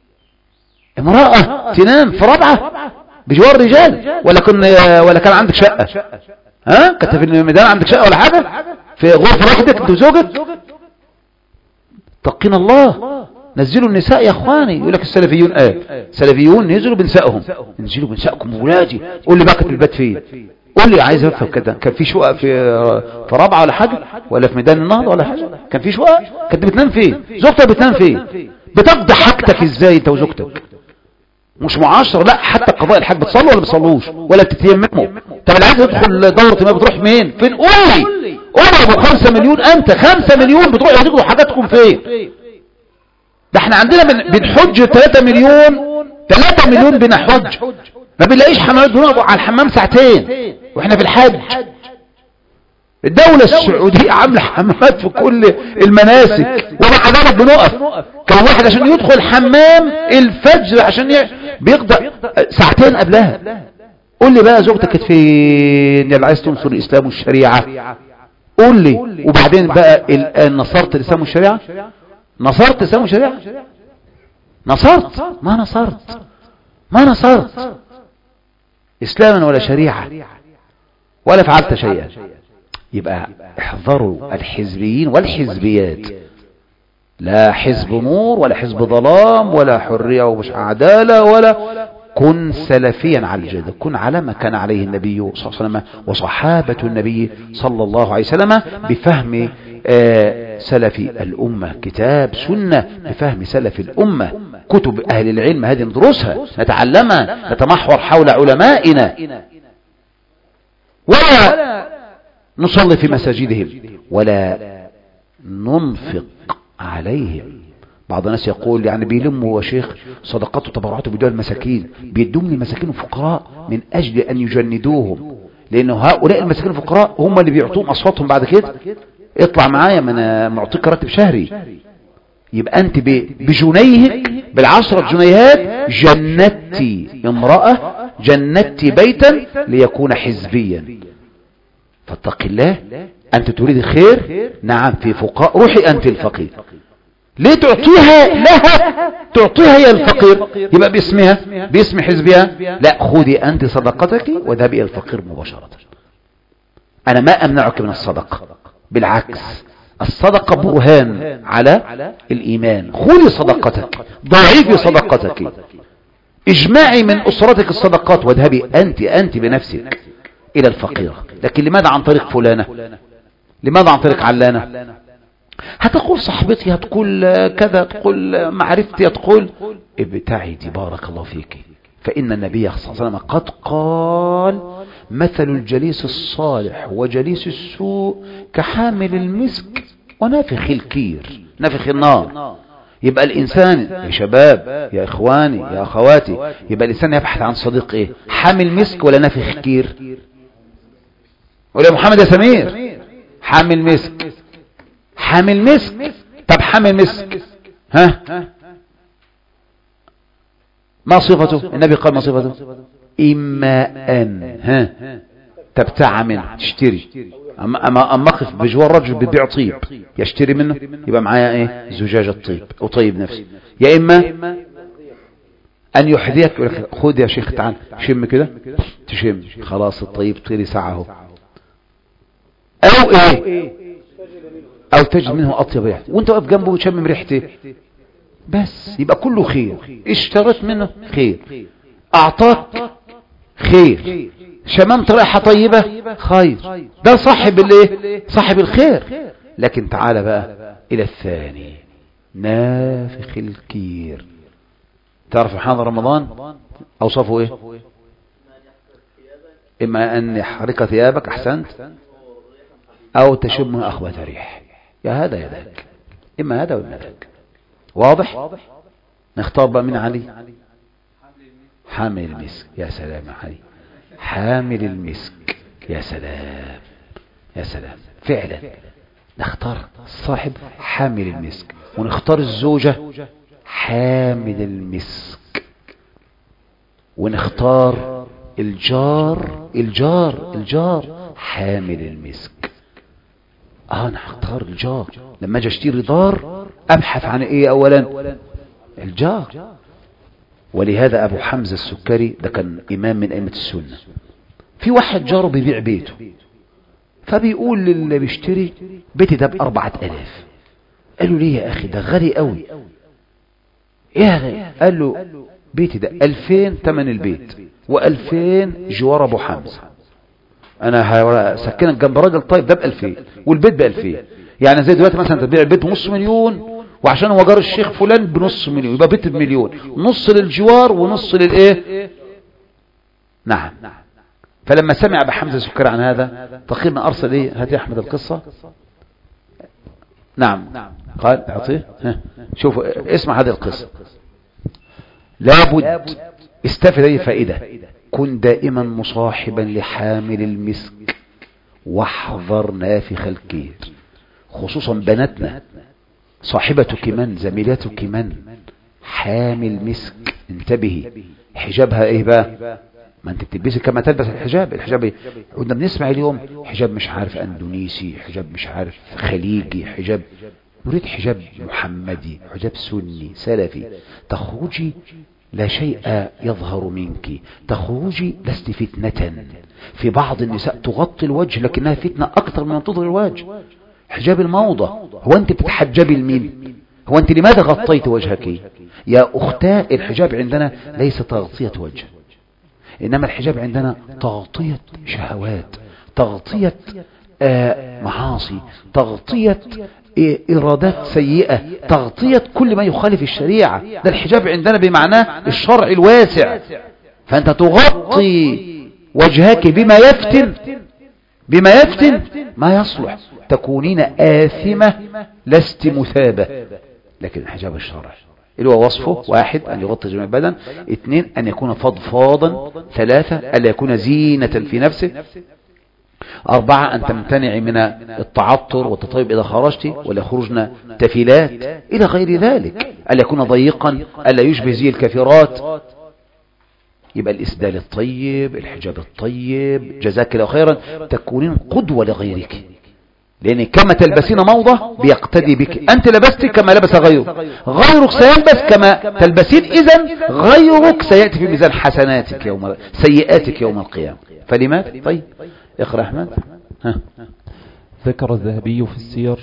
امرأة تنام في ربعة بجوار رجال، ولا كن ولا كان عندك شقة؟ ها كنت في الميدان عندك شقة ولا حاجة؟ في غرفة وحدك انت وزوجك؟ اتقين الله. نزلوا النساء يا اخواني. يقول لك السلفيون ايه سلفيون نزلوا بنسائهم. نزلوا بنسائكم ولادي. قول لي بقى كنت البيت فين؟ قول لي عايز افهم كده. كان في شقق في في رابعه ولا حاجه، ولا في ميدان النهضه ولا حاجه؟ كان في شقق؟ كنت بتنام فين؟ زوجتك بتنام فين؟ بتقضي حاجتك ازاي انت وزوجتك؟ مش معاشر، لا حتى قضاء الحاج بتصلوا ولا بتصلوش ولا بتتيمموا؟ طب اللي عايز يدخل دورة ما بتروح مين؟ فين؟ قول لي. قول ابو خمسة مليون، انت خمسة مليون بتروحوا تاخدوا حاجاتكم فين؟ ده احنا عندنا بن... بنحج ثلاثة مليون، ثلاثة مليون بنحج، ما بنلاقيش حمامات، بنقف على الحمام ساعتين واحنا في الحج. الدولة السعودية عاملة حمامات في كل المناسك، ومع ذلك بنقف. كان واحد عشان يدخل حمام الفجر عشان ي... بيقضي ساعتين قبلها. قول لي بقى زوجتك كانت فين اللي عايز تنصر الإسلام والشريعة؟ قول لي. وبعدين بقى الآن نصرت الإسلام والشريعة؟ نصرت الإسلام والشريعة؟ نصرت؟ ما نصرت ما نصرت إسلاما ولا شريعة ولا فعلت شيئا. يبقى احذروا الحزبيين والحزبيات، لا حزب نور ولا حزب ظلام ولا حرية ومش عدالة، ولا كن سلفيا على الجد، كن على ما كان عليه النبي صلى الله عليه وسلم وصحابة النبي صلى الله عليه وسلم، بفهم آه سلف الأمة، كتاب سنة بفهم سلف الأمة، كتب أهل العلم هذه ندرسها نتعلمها نتمحور حول علمائنا، ولا نصلي في مساجدهم ولا ننفق عليهم. بعض الناس يقول يعني بيلموا يا شيخ صدقات وتبرعات وبيدوها المساكين، بيدوهم للمساكين الفقراء من أجل أن يجندوهم، لأنه هؤلاء المساكين الفقراء هم اللي بيعطوهم أصواتهم بعد كده. اطلع معايا من معطيك راتب شهري، يبقى أنت بجنيهك بالعشرة جنيهات جنتي امرأة، جنتي بيتا ليكون حزبيا. فاتق الله. أنت تريد الخير، نعم في فقراء، روحي أنت الفقير. ليه تعطيها لها؟ تعطيها هي الفقير، يبقى باسمها باسم حزبها. لا، خذي أنت صدقتك وذهبي إلى الفقير مباشرة. أنا ما أمنعك من الصدقة، بالعكس الصدقة برهان على الإيمان. خذي صدقتك، ضاعفي صدقتك، اجمعي من أسرتك الصدقات وذهبي أنت أنت بنفسك إلى الفقير. لكن لماذا عن طريق فلانة؟ لماذا عن طريق علانة؟ هتقول صاحبتي، هتقول كذا، تقول معرفتي، هتقول ابتعدي بارك الله فيك. فإن النبي صلى الله عليه وسلم قد قال مثل الجليس الصالح وجليس السوء كحامل المسك ونافخ الكير، نافخ النار. يبقى الإنسان يا شباب يا إخواني يا أخواتي، يبقى الإنسان يبحث عن صديق إيه؟ حامل مسك ولا نافخ كير؟ ولا محمد يا سمير حامل مسك؟ حامل مسك. طب حامل مسك ها ما صفته؟ النبي قال ما صفته؟ إما أن ها تبتاع منه، تشتري أما, أما, أما أقف بجوار رجل ببيع طيب يشتري منه، يبقى معايا إيه زجاجة طيب وطيب نفسي. يا إما أن يحذيك يقول لك خذ يا شيخ تعال شم كده، تشم خلاص الطيب طيري ساعة. أو إيه أو تجد منه أطيب ريحة وأنت واقف جنبه وتشمم ريحته، بس يبقى كله خير. اشتريت منه خير، أعطاك خير، شممت رائحة طيبة خير، ده صاحب الايه صاحب الخير. لكن تعال بقى إلى الثاني نافخ الكير. تعرف محمد رمضان أوصفه إيه؟ إما أن يحرق ثيابك أحسنت، أو تشم أخبث ريح، يا هذا يا ذاك، إما هذا وإما ذاك. واضح؟ نختار بقى من علي حامل المسك. يا سلام يا علي، حامل المسك، يا سلام يا سلام. فعلا نختار صاحب حامل المسك، ونختار الزوجة حامل المسك، ونختار الجار الجار الجار حامل المسك. اه انا هختار الجار. لما اجي اشتري دار ابحث عن ايه اولا؟ الجار. ولهذا ابو حمزة السكري ده كان امام من ائمة السنة، في واحد جاره بيبيع بيته، فبيقول للي بيشتري بيتي ده باربعة الاف. قال له ليه يا اخي ده غالي قوي؟ ايه غالي؟ قال له بيتي ده الفين تمن البيت والفين جوار ابو حمزة، انا سكنك جنب راجل طيب ده بألفين والبيت بألفين. يعني زي دلوقتي مثلا تبيع البيت بنص مليون، وعشان هو جار الشيخ فلان بنص مليون، يبقى بيت بمليون، نص للجوار ونص للايه. نعم. فلما سمع ابو حمزة السكري عن هذا تقريبا ارسل ايه، هات يا احمد القصة. نعم قال اعطيه، شوفوا اسمع هذه القصة. لابد استفد اي فائدة، كن دائما مصاحبا لحامل المسك واحذر نافخ الكير. خصوصا بناتنا، صاحبتك من، زميلتك من، حامل مسك، انتبهي. حجابها ايه بقى؟ ما انت بتلبسي كما تلبس الحجاب. الحجاب ايه؟ قلنا بنسمع اليوم حجاب مش عارف اندونيسي، حجاب مش عارف خليجي، حجاب. نريد حجاب محمدي، حجاب سني سلفي. تخرجي لا شيء يظهر منك، تخرجي لست فتنة. في بعض النساء تغطي الوجه لكنها فتنة أكثر من أن تظهر الوجه. حجاب الموضة. هو أنت بتتحجبي لمين؟ هو أنت لماذا غطيت وجهك؟ يا أختاه الحجاب عندنا ليس تغطية وجه، إنما الحجاب عندنا تغطية شهوات، تغطية آه معاصي، تغطية إرادات سيئة، تغطية كل ما يخالف الشريعة. ده الحجاب عندنا بمعناه الشرع الواسع. فأنت تغطي وجهك بما يفتن، بما يفتن ما يصلح، تكونين آثمة لست مثابة. لكن الحجاب الشرعي اللي هو وصفه: واحد أن يغطي جميع البدن، اثنين أن يكون فضفاضا، ثلاثة ألا يكون زينة في نفسه، أربعة أن تمتنع من التعطر والتطيب إذا خرجت ولا خرجنا تفيلات إلى غير ذلك، ألا يكون ضيقا، ألا يشبه زي الكافرات. يبقى الإسدال الطيب، الحجاب الطيب، جزاك الله خيرا، تكونين قدوة لغيرك. لأن كما تلبسين موضة بيقتدي بك، أنت لبست كما لبس غيرك، غيرك سيلبس كما تلبسين، إذن غيرك سيأتي في ميزان حسناتك يوم سيئاتك يوم القيامة. فلماذا؟ طيب اقرأ أحمد. ها. ذكر الذهبي في السير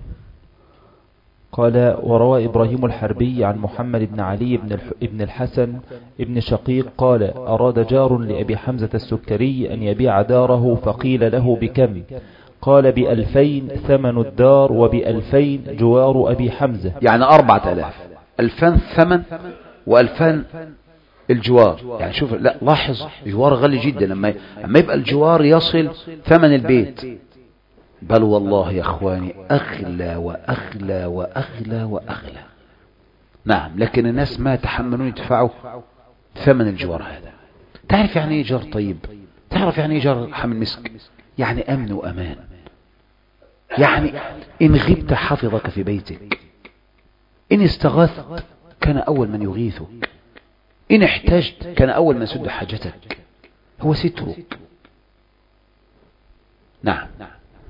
قال: وروى إبراهيم الحربي عن محمد بن علي بن الحسن ابن شقيق قال: أراد جار لأبي حمزة السكري أن يبيع داره، فقيل له: بكم؟ قال: بألفين ثمن الدار وبألفين جوار أبي حمزة. يعني أربعة ألاف، ألفان ثمن وألفان الجوار. يعني شوف، لا لاحظ، الجوار غالي جدا. لما لما يبقى الجوار يصل ثمن البيت، بل والله يا اخواني اغلى واغلى واغلى واغلى. نعم، لكن الناس ما يتحملون يدفعوا ثمن الجوار هذا. تعرف يعني ايه جار طيب؟ تعرف يعني ايه جار حامل مسك؟ يعني امن وامان. يعني ان غبت حفظك في بيتك، ان استغاثت كان اول من يغيثك، إن احتجت كان أول من يسد حاجتك، هو سترك. نعم.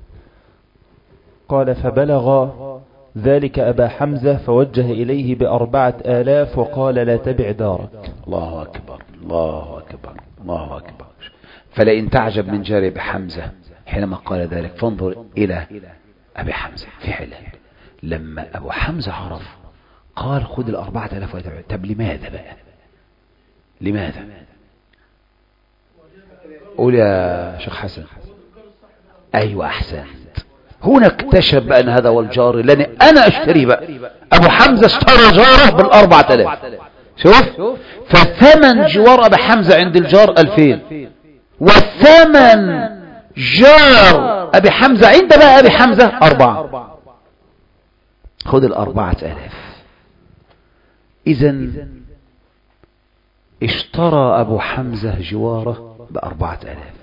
قال فبلغ ذلك أبا حمزة فوجه إليه بأربعة آلاف وقال لا تبع دارك. الله أكبر الله أكبر الله أكبر. فلئن تعجب من جاري أبي حمزة حينما قال ذلك فانظر إلى أبي حمزة في حله. لما أبو حمزة عرف قال خذ الأربعة آلاف وتبع. طب لماذا بقى؟ لماذا؟ قول يا شيخ حسن. أيوة أحسنت. هنا اكتشف بأن هذا هو الجار لأن أنا أشتري بقى. أبو حمزة اشترى جاره بالأربعة آلاف. شوف فثمن جوار أبو حمزة عند الجار ألفين والثمن جار أبي حمزة عند بقى أبي حمزة أربعة. خذ الأربعة آلاف. إذن اشترى أبو حمزة جواره بأربعة آلاف.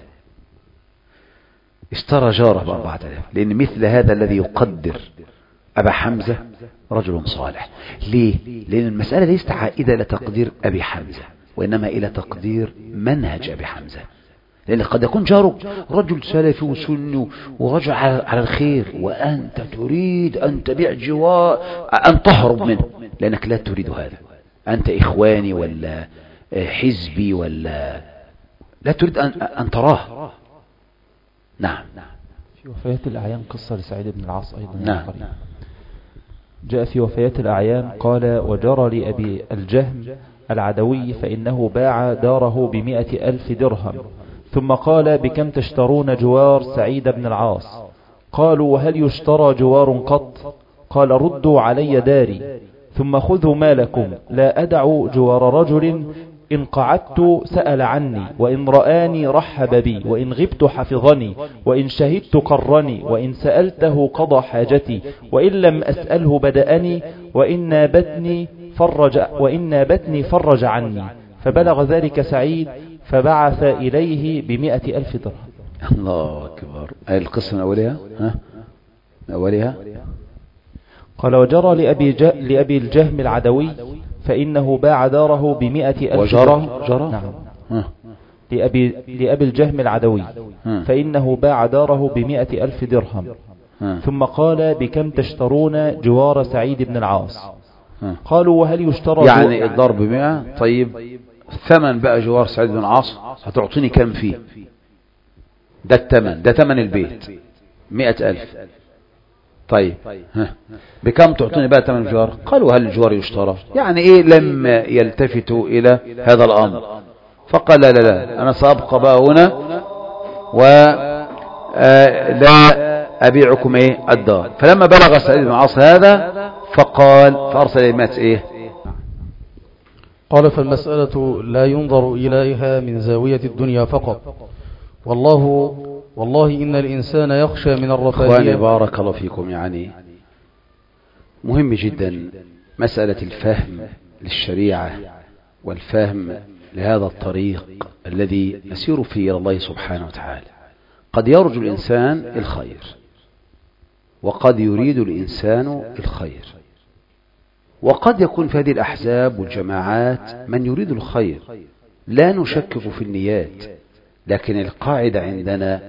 اشترى جاره بأربعة آلاف لأن مثل هذا الذي يقدر أبا حمزة رجل صالح. ليه؟ لأن المسألة ليست عائدة إلى تقدير أبي حمزة وإنما إلى تقدير منهج أبي حمزة. لأن قد يكون جارك رجل سلفي وسني ورجل على الخير وأنت تريد أن تبيع جوار أن تهرب منه لأنك لا تريد هذا. أنت إخواني ولا حزبي ولا لا تريد أن, أن تراه. نعم. في وفيات الأعيان قصة لسعيد بن العاص أيضا. نعم. جاء في وفيات الأعيان قال وجرى لأبي الجهم العدوي فإنه باع داره بمئة ألف درهم ثم قال بكم تشترون جوار سعيد بن العاص؟ قالوا وهل يشترى جوار قط؟ قال ردوا علي داري ثم خذوا مالكم لا أدع جوار رجل إن قعدت سأل عني وإن رآني رحب بي وإن غبت حفظني وإن شهدت قرني وإن سألته قضى حاجتي وإن لم أسأله بدأني وإن نابتني فرج, وإن نابتني فرج عني. فبلغ ذلك سعيد فبعث إليه بمئة ألف درهم. الله أكبر. أي القسم من أولها ها؟ من أولها قال وجرى لأبي, ج... لأبي الجهم العدوي فإنه باع داره بمئة ألف درهم. وجرى نعم. ها. لأبي, لأبي الجهم العدوي ها. فإنه باع داره بمئة ألف درهم ها. ثم قال بكم تشترون جوار سعيد بن العاص؟ ها. قالوا وهل يشترى يعني الضرب بمئة. طيب ثمن بقى جوار سعيد بن العاص هتعطيني كم فيه؟ ده الثمن ده ثمن البيت مئة ألف. طيب ها. بكم تعطيني بقى ثمن الجوار؟ قالوا هل الجوار يشترى؟ يعني ايه لم يلتفتوا الى هذا الامر فقال لا لا لا انا سأبقى بقى هنا ولا ابيعكم ايه الدار. فلما بلغ سعيد بن العاص هذا فقال فارسل اليه مات ايه. قال فالمسألة لا ينظر إليها من زاوية الدنيا فقط. والله والله إن الإنسان يخشى من الرفاهية. أخواني بارك الله فيكم. يعني مهم جدا مسألة الفهم للشريعة والفهم لهذا الطريق الذي نسير فيه إلى الله سبحانه وتعالى. قد يرجو الإنسان الخير وقد يريد الإنسان الخير وقد يكون في هذه الأحزاب والجماعات من يريد الخير لا نشكك في النيات. لكن القاعدة عندنا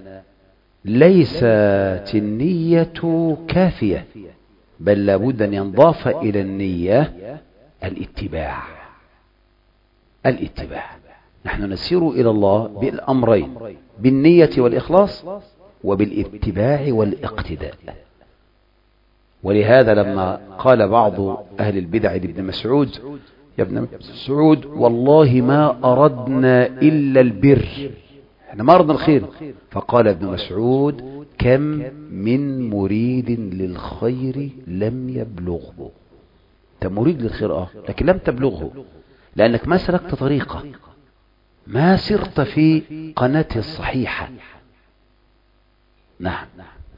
ليست النية كافية بل لابد أن ينضاف إلى النية الاتباع. الاتباع. نحن نسير إلى الله بالأمرين بالنية والإخلاص وبالاتباع والاقتداء. ولهذا لما قال بعض أهل البدع لابن مسعود يا ابن مسعود والله ما أردنا إلا البر احنا ما أردنا الخير. فقال ابن مسعود كم من مريد للخير لم يبلغه. انت مريد للخير اه لكن لم تبلغه لأنك ما سلكت طريقة ما سرت في قناته الصحيحة. نعم.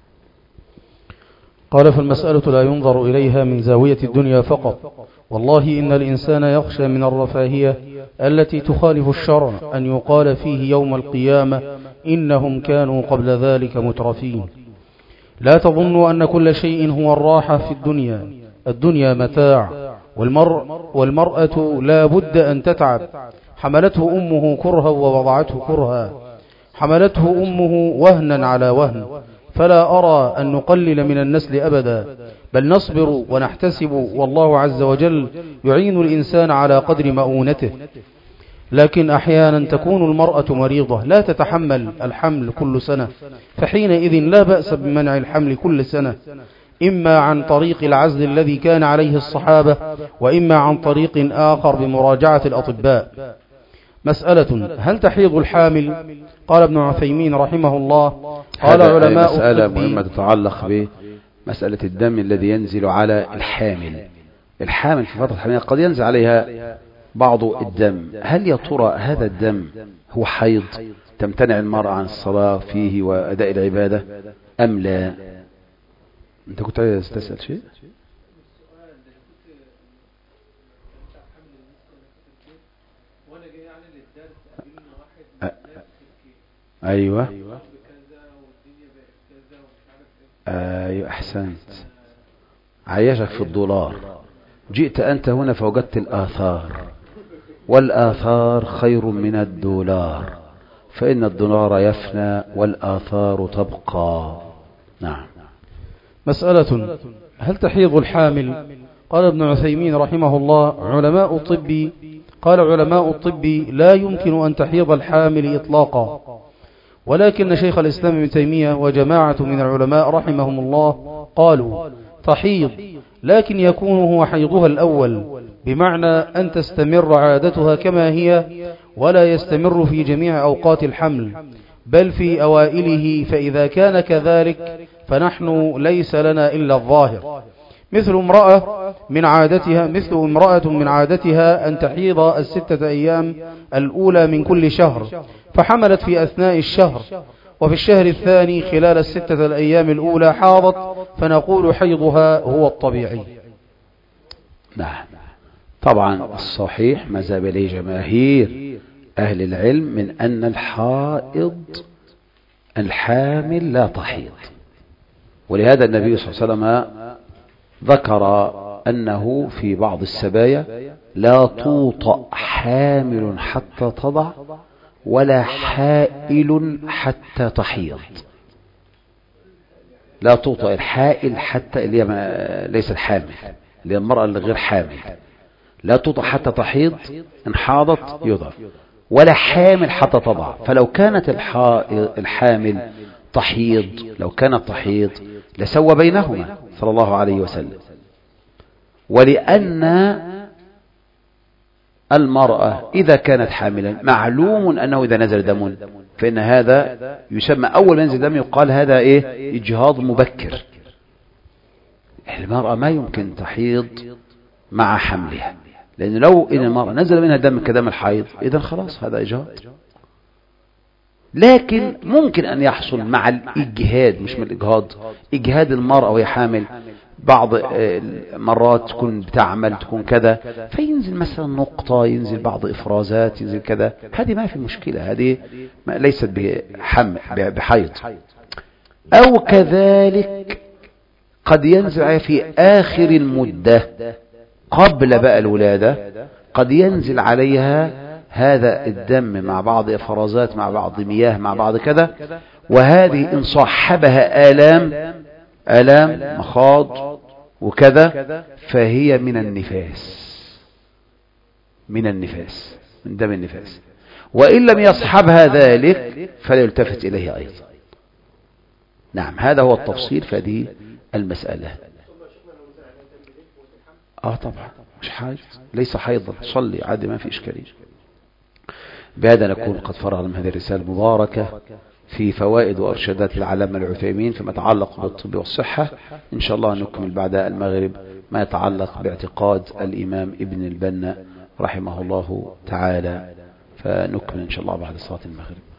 قال فالمسألة لا ينظر إليها من زاوية الدنيا فقط. والله إن الإنسان يخشى من الرفاهية التي تخالف الشرع أن يقال فيه يوم القيامة إنهم كانوا قبل ذلك مترفين. لا تظنوا أن كل شيء هو الراحة في الدنيا. الدنيا متاع والمرء والمرأة لا بد أن تتعب. حملته أمه كرها ووضعته كرها. حملته أمه وهنا على وهن فلا أرى أن نقلل من النسل أبدا، بل نصبر ونحتسب، والله عز وجل يعين الإنسان على قدر مؤونته. لكن أحيانا تكون المرأة مريضة لا تتحمل الحمل كل سنة، فحينئذ لا بأس بمنع الحمل كل سنة، إما عن طريق العزل الذي كان عليه الصحابة، وإما عن طريق آخر بمراجعة الأطباء. مسألة: هل تحيض الحامل؟ قال ابن عثيمين رحمه الله: قال علماء مسألة مهمة تتعلق بمسألة الدم الذي ينزل على الحامل. الحامل في فترة الحمل قد ينزل عليها بعض الدم، هل يا ترى هذا الدم هو حيض تمتنع المرأة عن الصلاة فيه وأداء العبادة أم لا؟ أنت كنت عايز تسأل شيء؟ أيوة أيوة أحسنت، عيشك في الدولار. جئت أنت هنا فوجدت الآثار، والآثار خير من الدولار، فإن الدولار يفنى والآثار تبقى. نعم. مسألة: هل تحيض الحامل؟ قال ابن عثيمين رحمه الله: علماء الطب قال علماء الطب لا يمكن أن تحيض الحامل إطلاقا، ولكن شيخ الإسلام ابن تيمية وجماعة من العلماء رحمهم الله قالوا تحيض، لكن يكون هو حيضها الأول، بمعنى أن تستمر عادتها كما هي، ولا يستمر في جميع أوقات الحمل، بل في أوائله، فإذا كان كذلك فنحن ليس لنا إلا الظاهر. مثل امرأة من عادتها مثل امرأة من عادتها أن تحيض الستة أيام الأولى من كل شهر، فحملت في أثناء الشهر، وفي الشهر الثاني خلال الستة الأيام الأولى حاضت، فنقول حيضها هو الطبيعي. نعم. طبعا الصحيح ما ذهب إليه جماهير أهل العلم من أن الحائض الحامل لا تحيض، ولهذا النبي صلى الله عليه وسلم ذكر أنه في بعض السبايا لا توطأ حامل حتى تضع ولا حائل حتى تحيض. لا توطأ الحائل حتى اللي ليس الحامل، اللي المرأة اللي غير حامل، لا توطأ حتى تحيض، إن حاضت يضع، ولا حامل حتى تضع. فلو كانت الحامل تحيض لو كانت تحيض لسوى بينهما صلى الله عليه وسلم. ولأن المرأة إذا كانت حاملا معلوم أنه إذا نزل دم فإن هذا يسمى أول ما ينزل دم يقال هذا إيه؟ إجهاض مبكر. المرأة ما يمكن تحيض مع حملها، لأن لو إن المرأة نزل منها دم كدم الحيض إذن خلاص هذا إجهاض. لكن ممكن أن يحصل مع الإجهاد، مش من الإجهاض، إجهاد المرأة وهي حامل، بعض مرات تكون بتعمل تكون كذا، فينزل مثلا نقطة، ينزل بعض إفرازات، ينزل كذا، هذه ما في مشكلة، هذه ليست بحمل بحيض. أو كذلك قد ينزل في آخر المدة قبل بقى الولادة، قد ينزل عليها هذا الدم مع بعض إفرازات مع بعض مياه مع بعض كذا، وهذه إن صاحبها آلام آلام مخاض وكذا فهي من النفاس، من النفاس من دم النفاس، وإن لم يصحبها ذلك فلا يلتفت إليه أيضا. نعم، هذا هو التفصيل في هذه المسألة. آه طبعا مش حاجة، ليس حيضا، صلي عادي ما في إشكالية. بهذا نكون قد فرغنا من هذه الرسالة المباركة في فوائد وأرشادات العلامة العثيمين فيما يتعلق بالطب والصحة. إن شاء الله نكمل بعد المغرب ما يتعلق باعتقاد الإمام ابن البنا رحمه الله تعالى، فنكمل إن شاء الله بعد صلاة المغرب.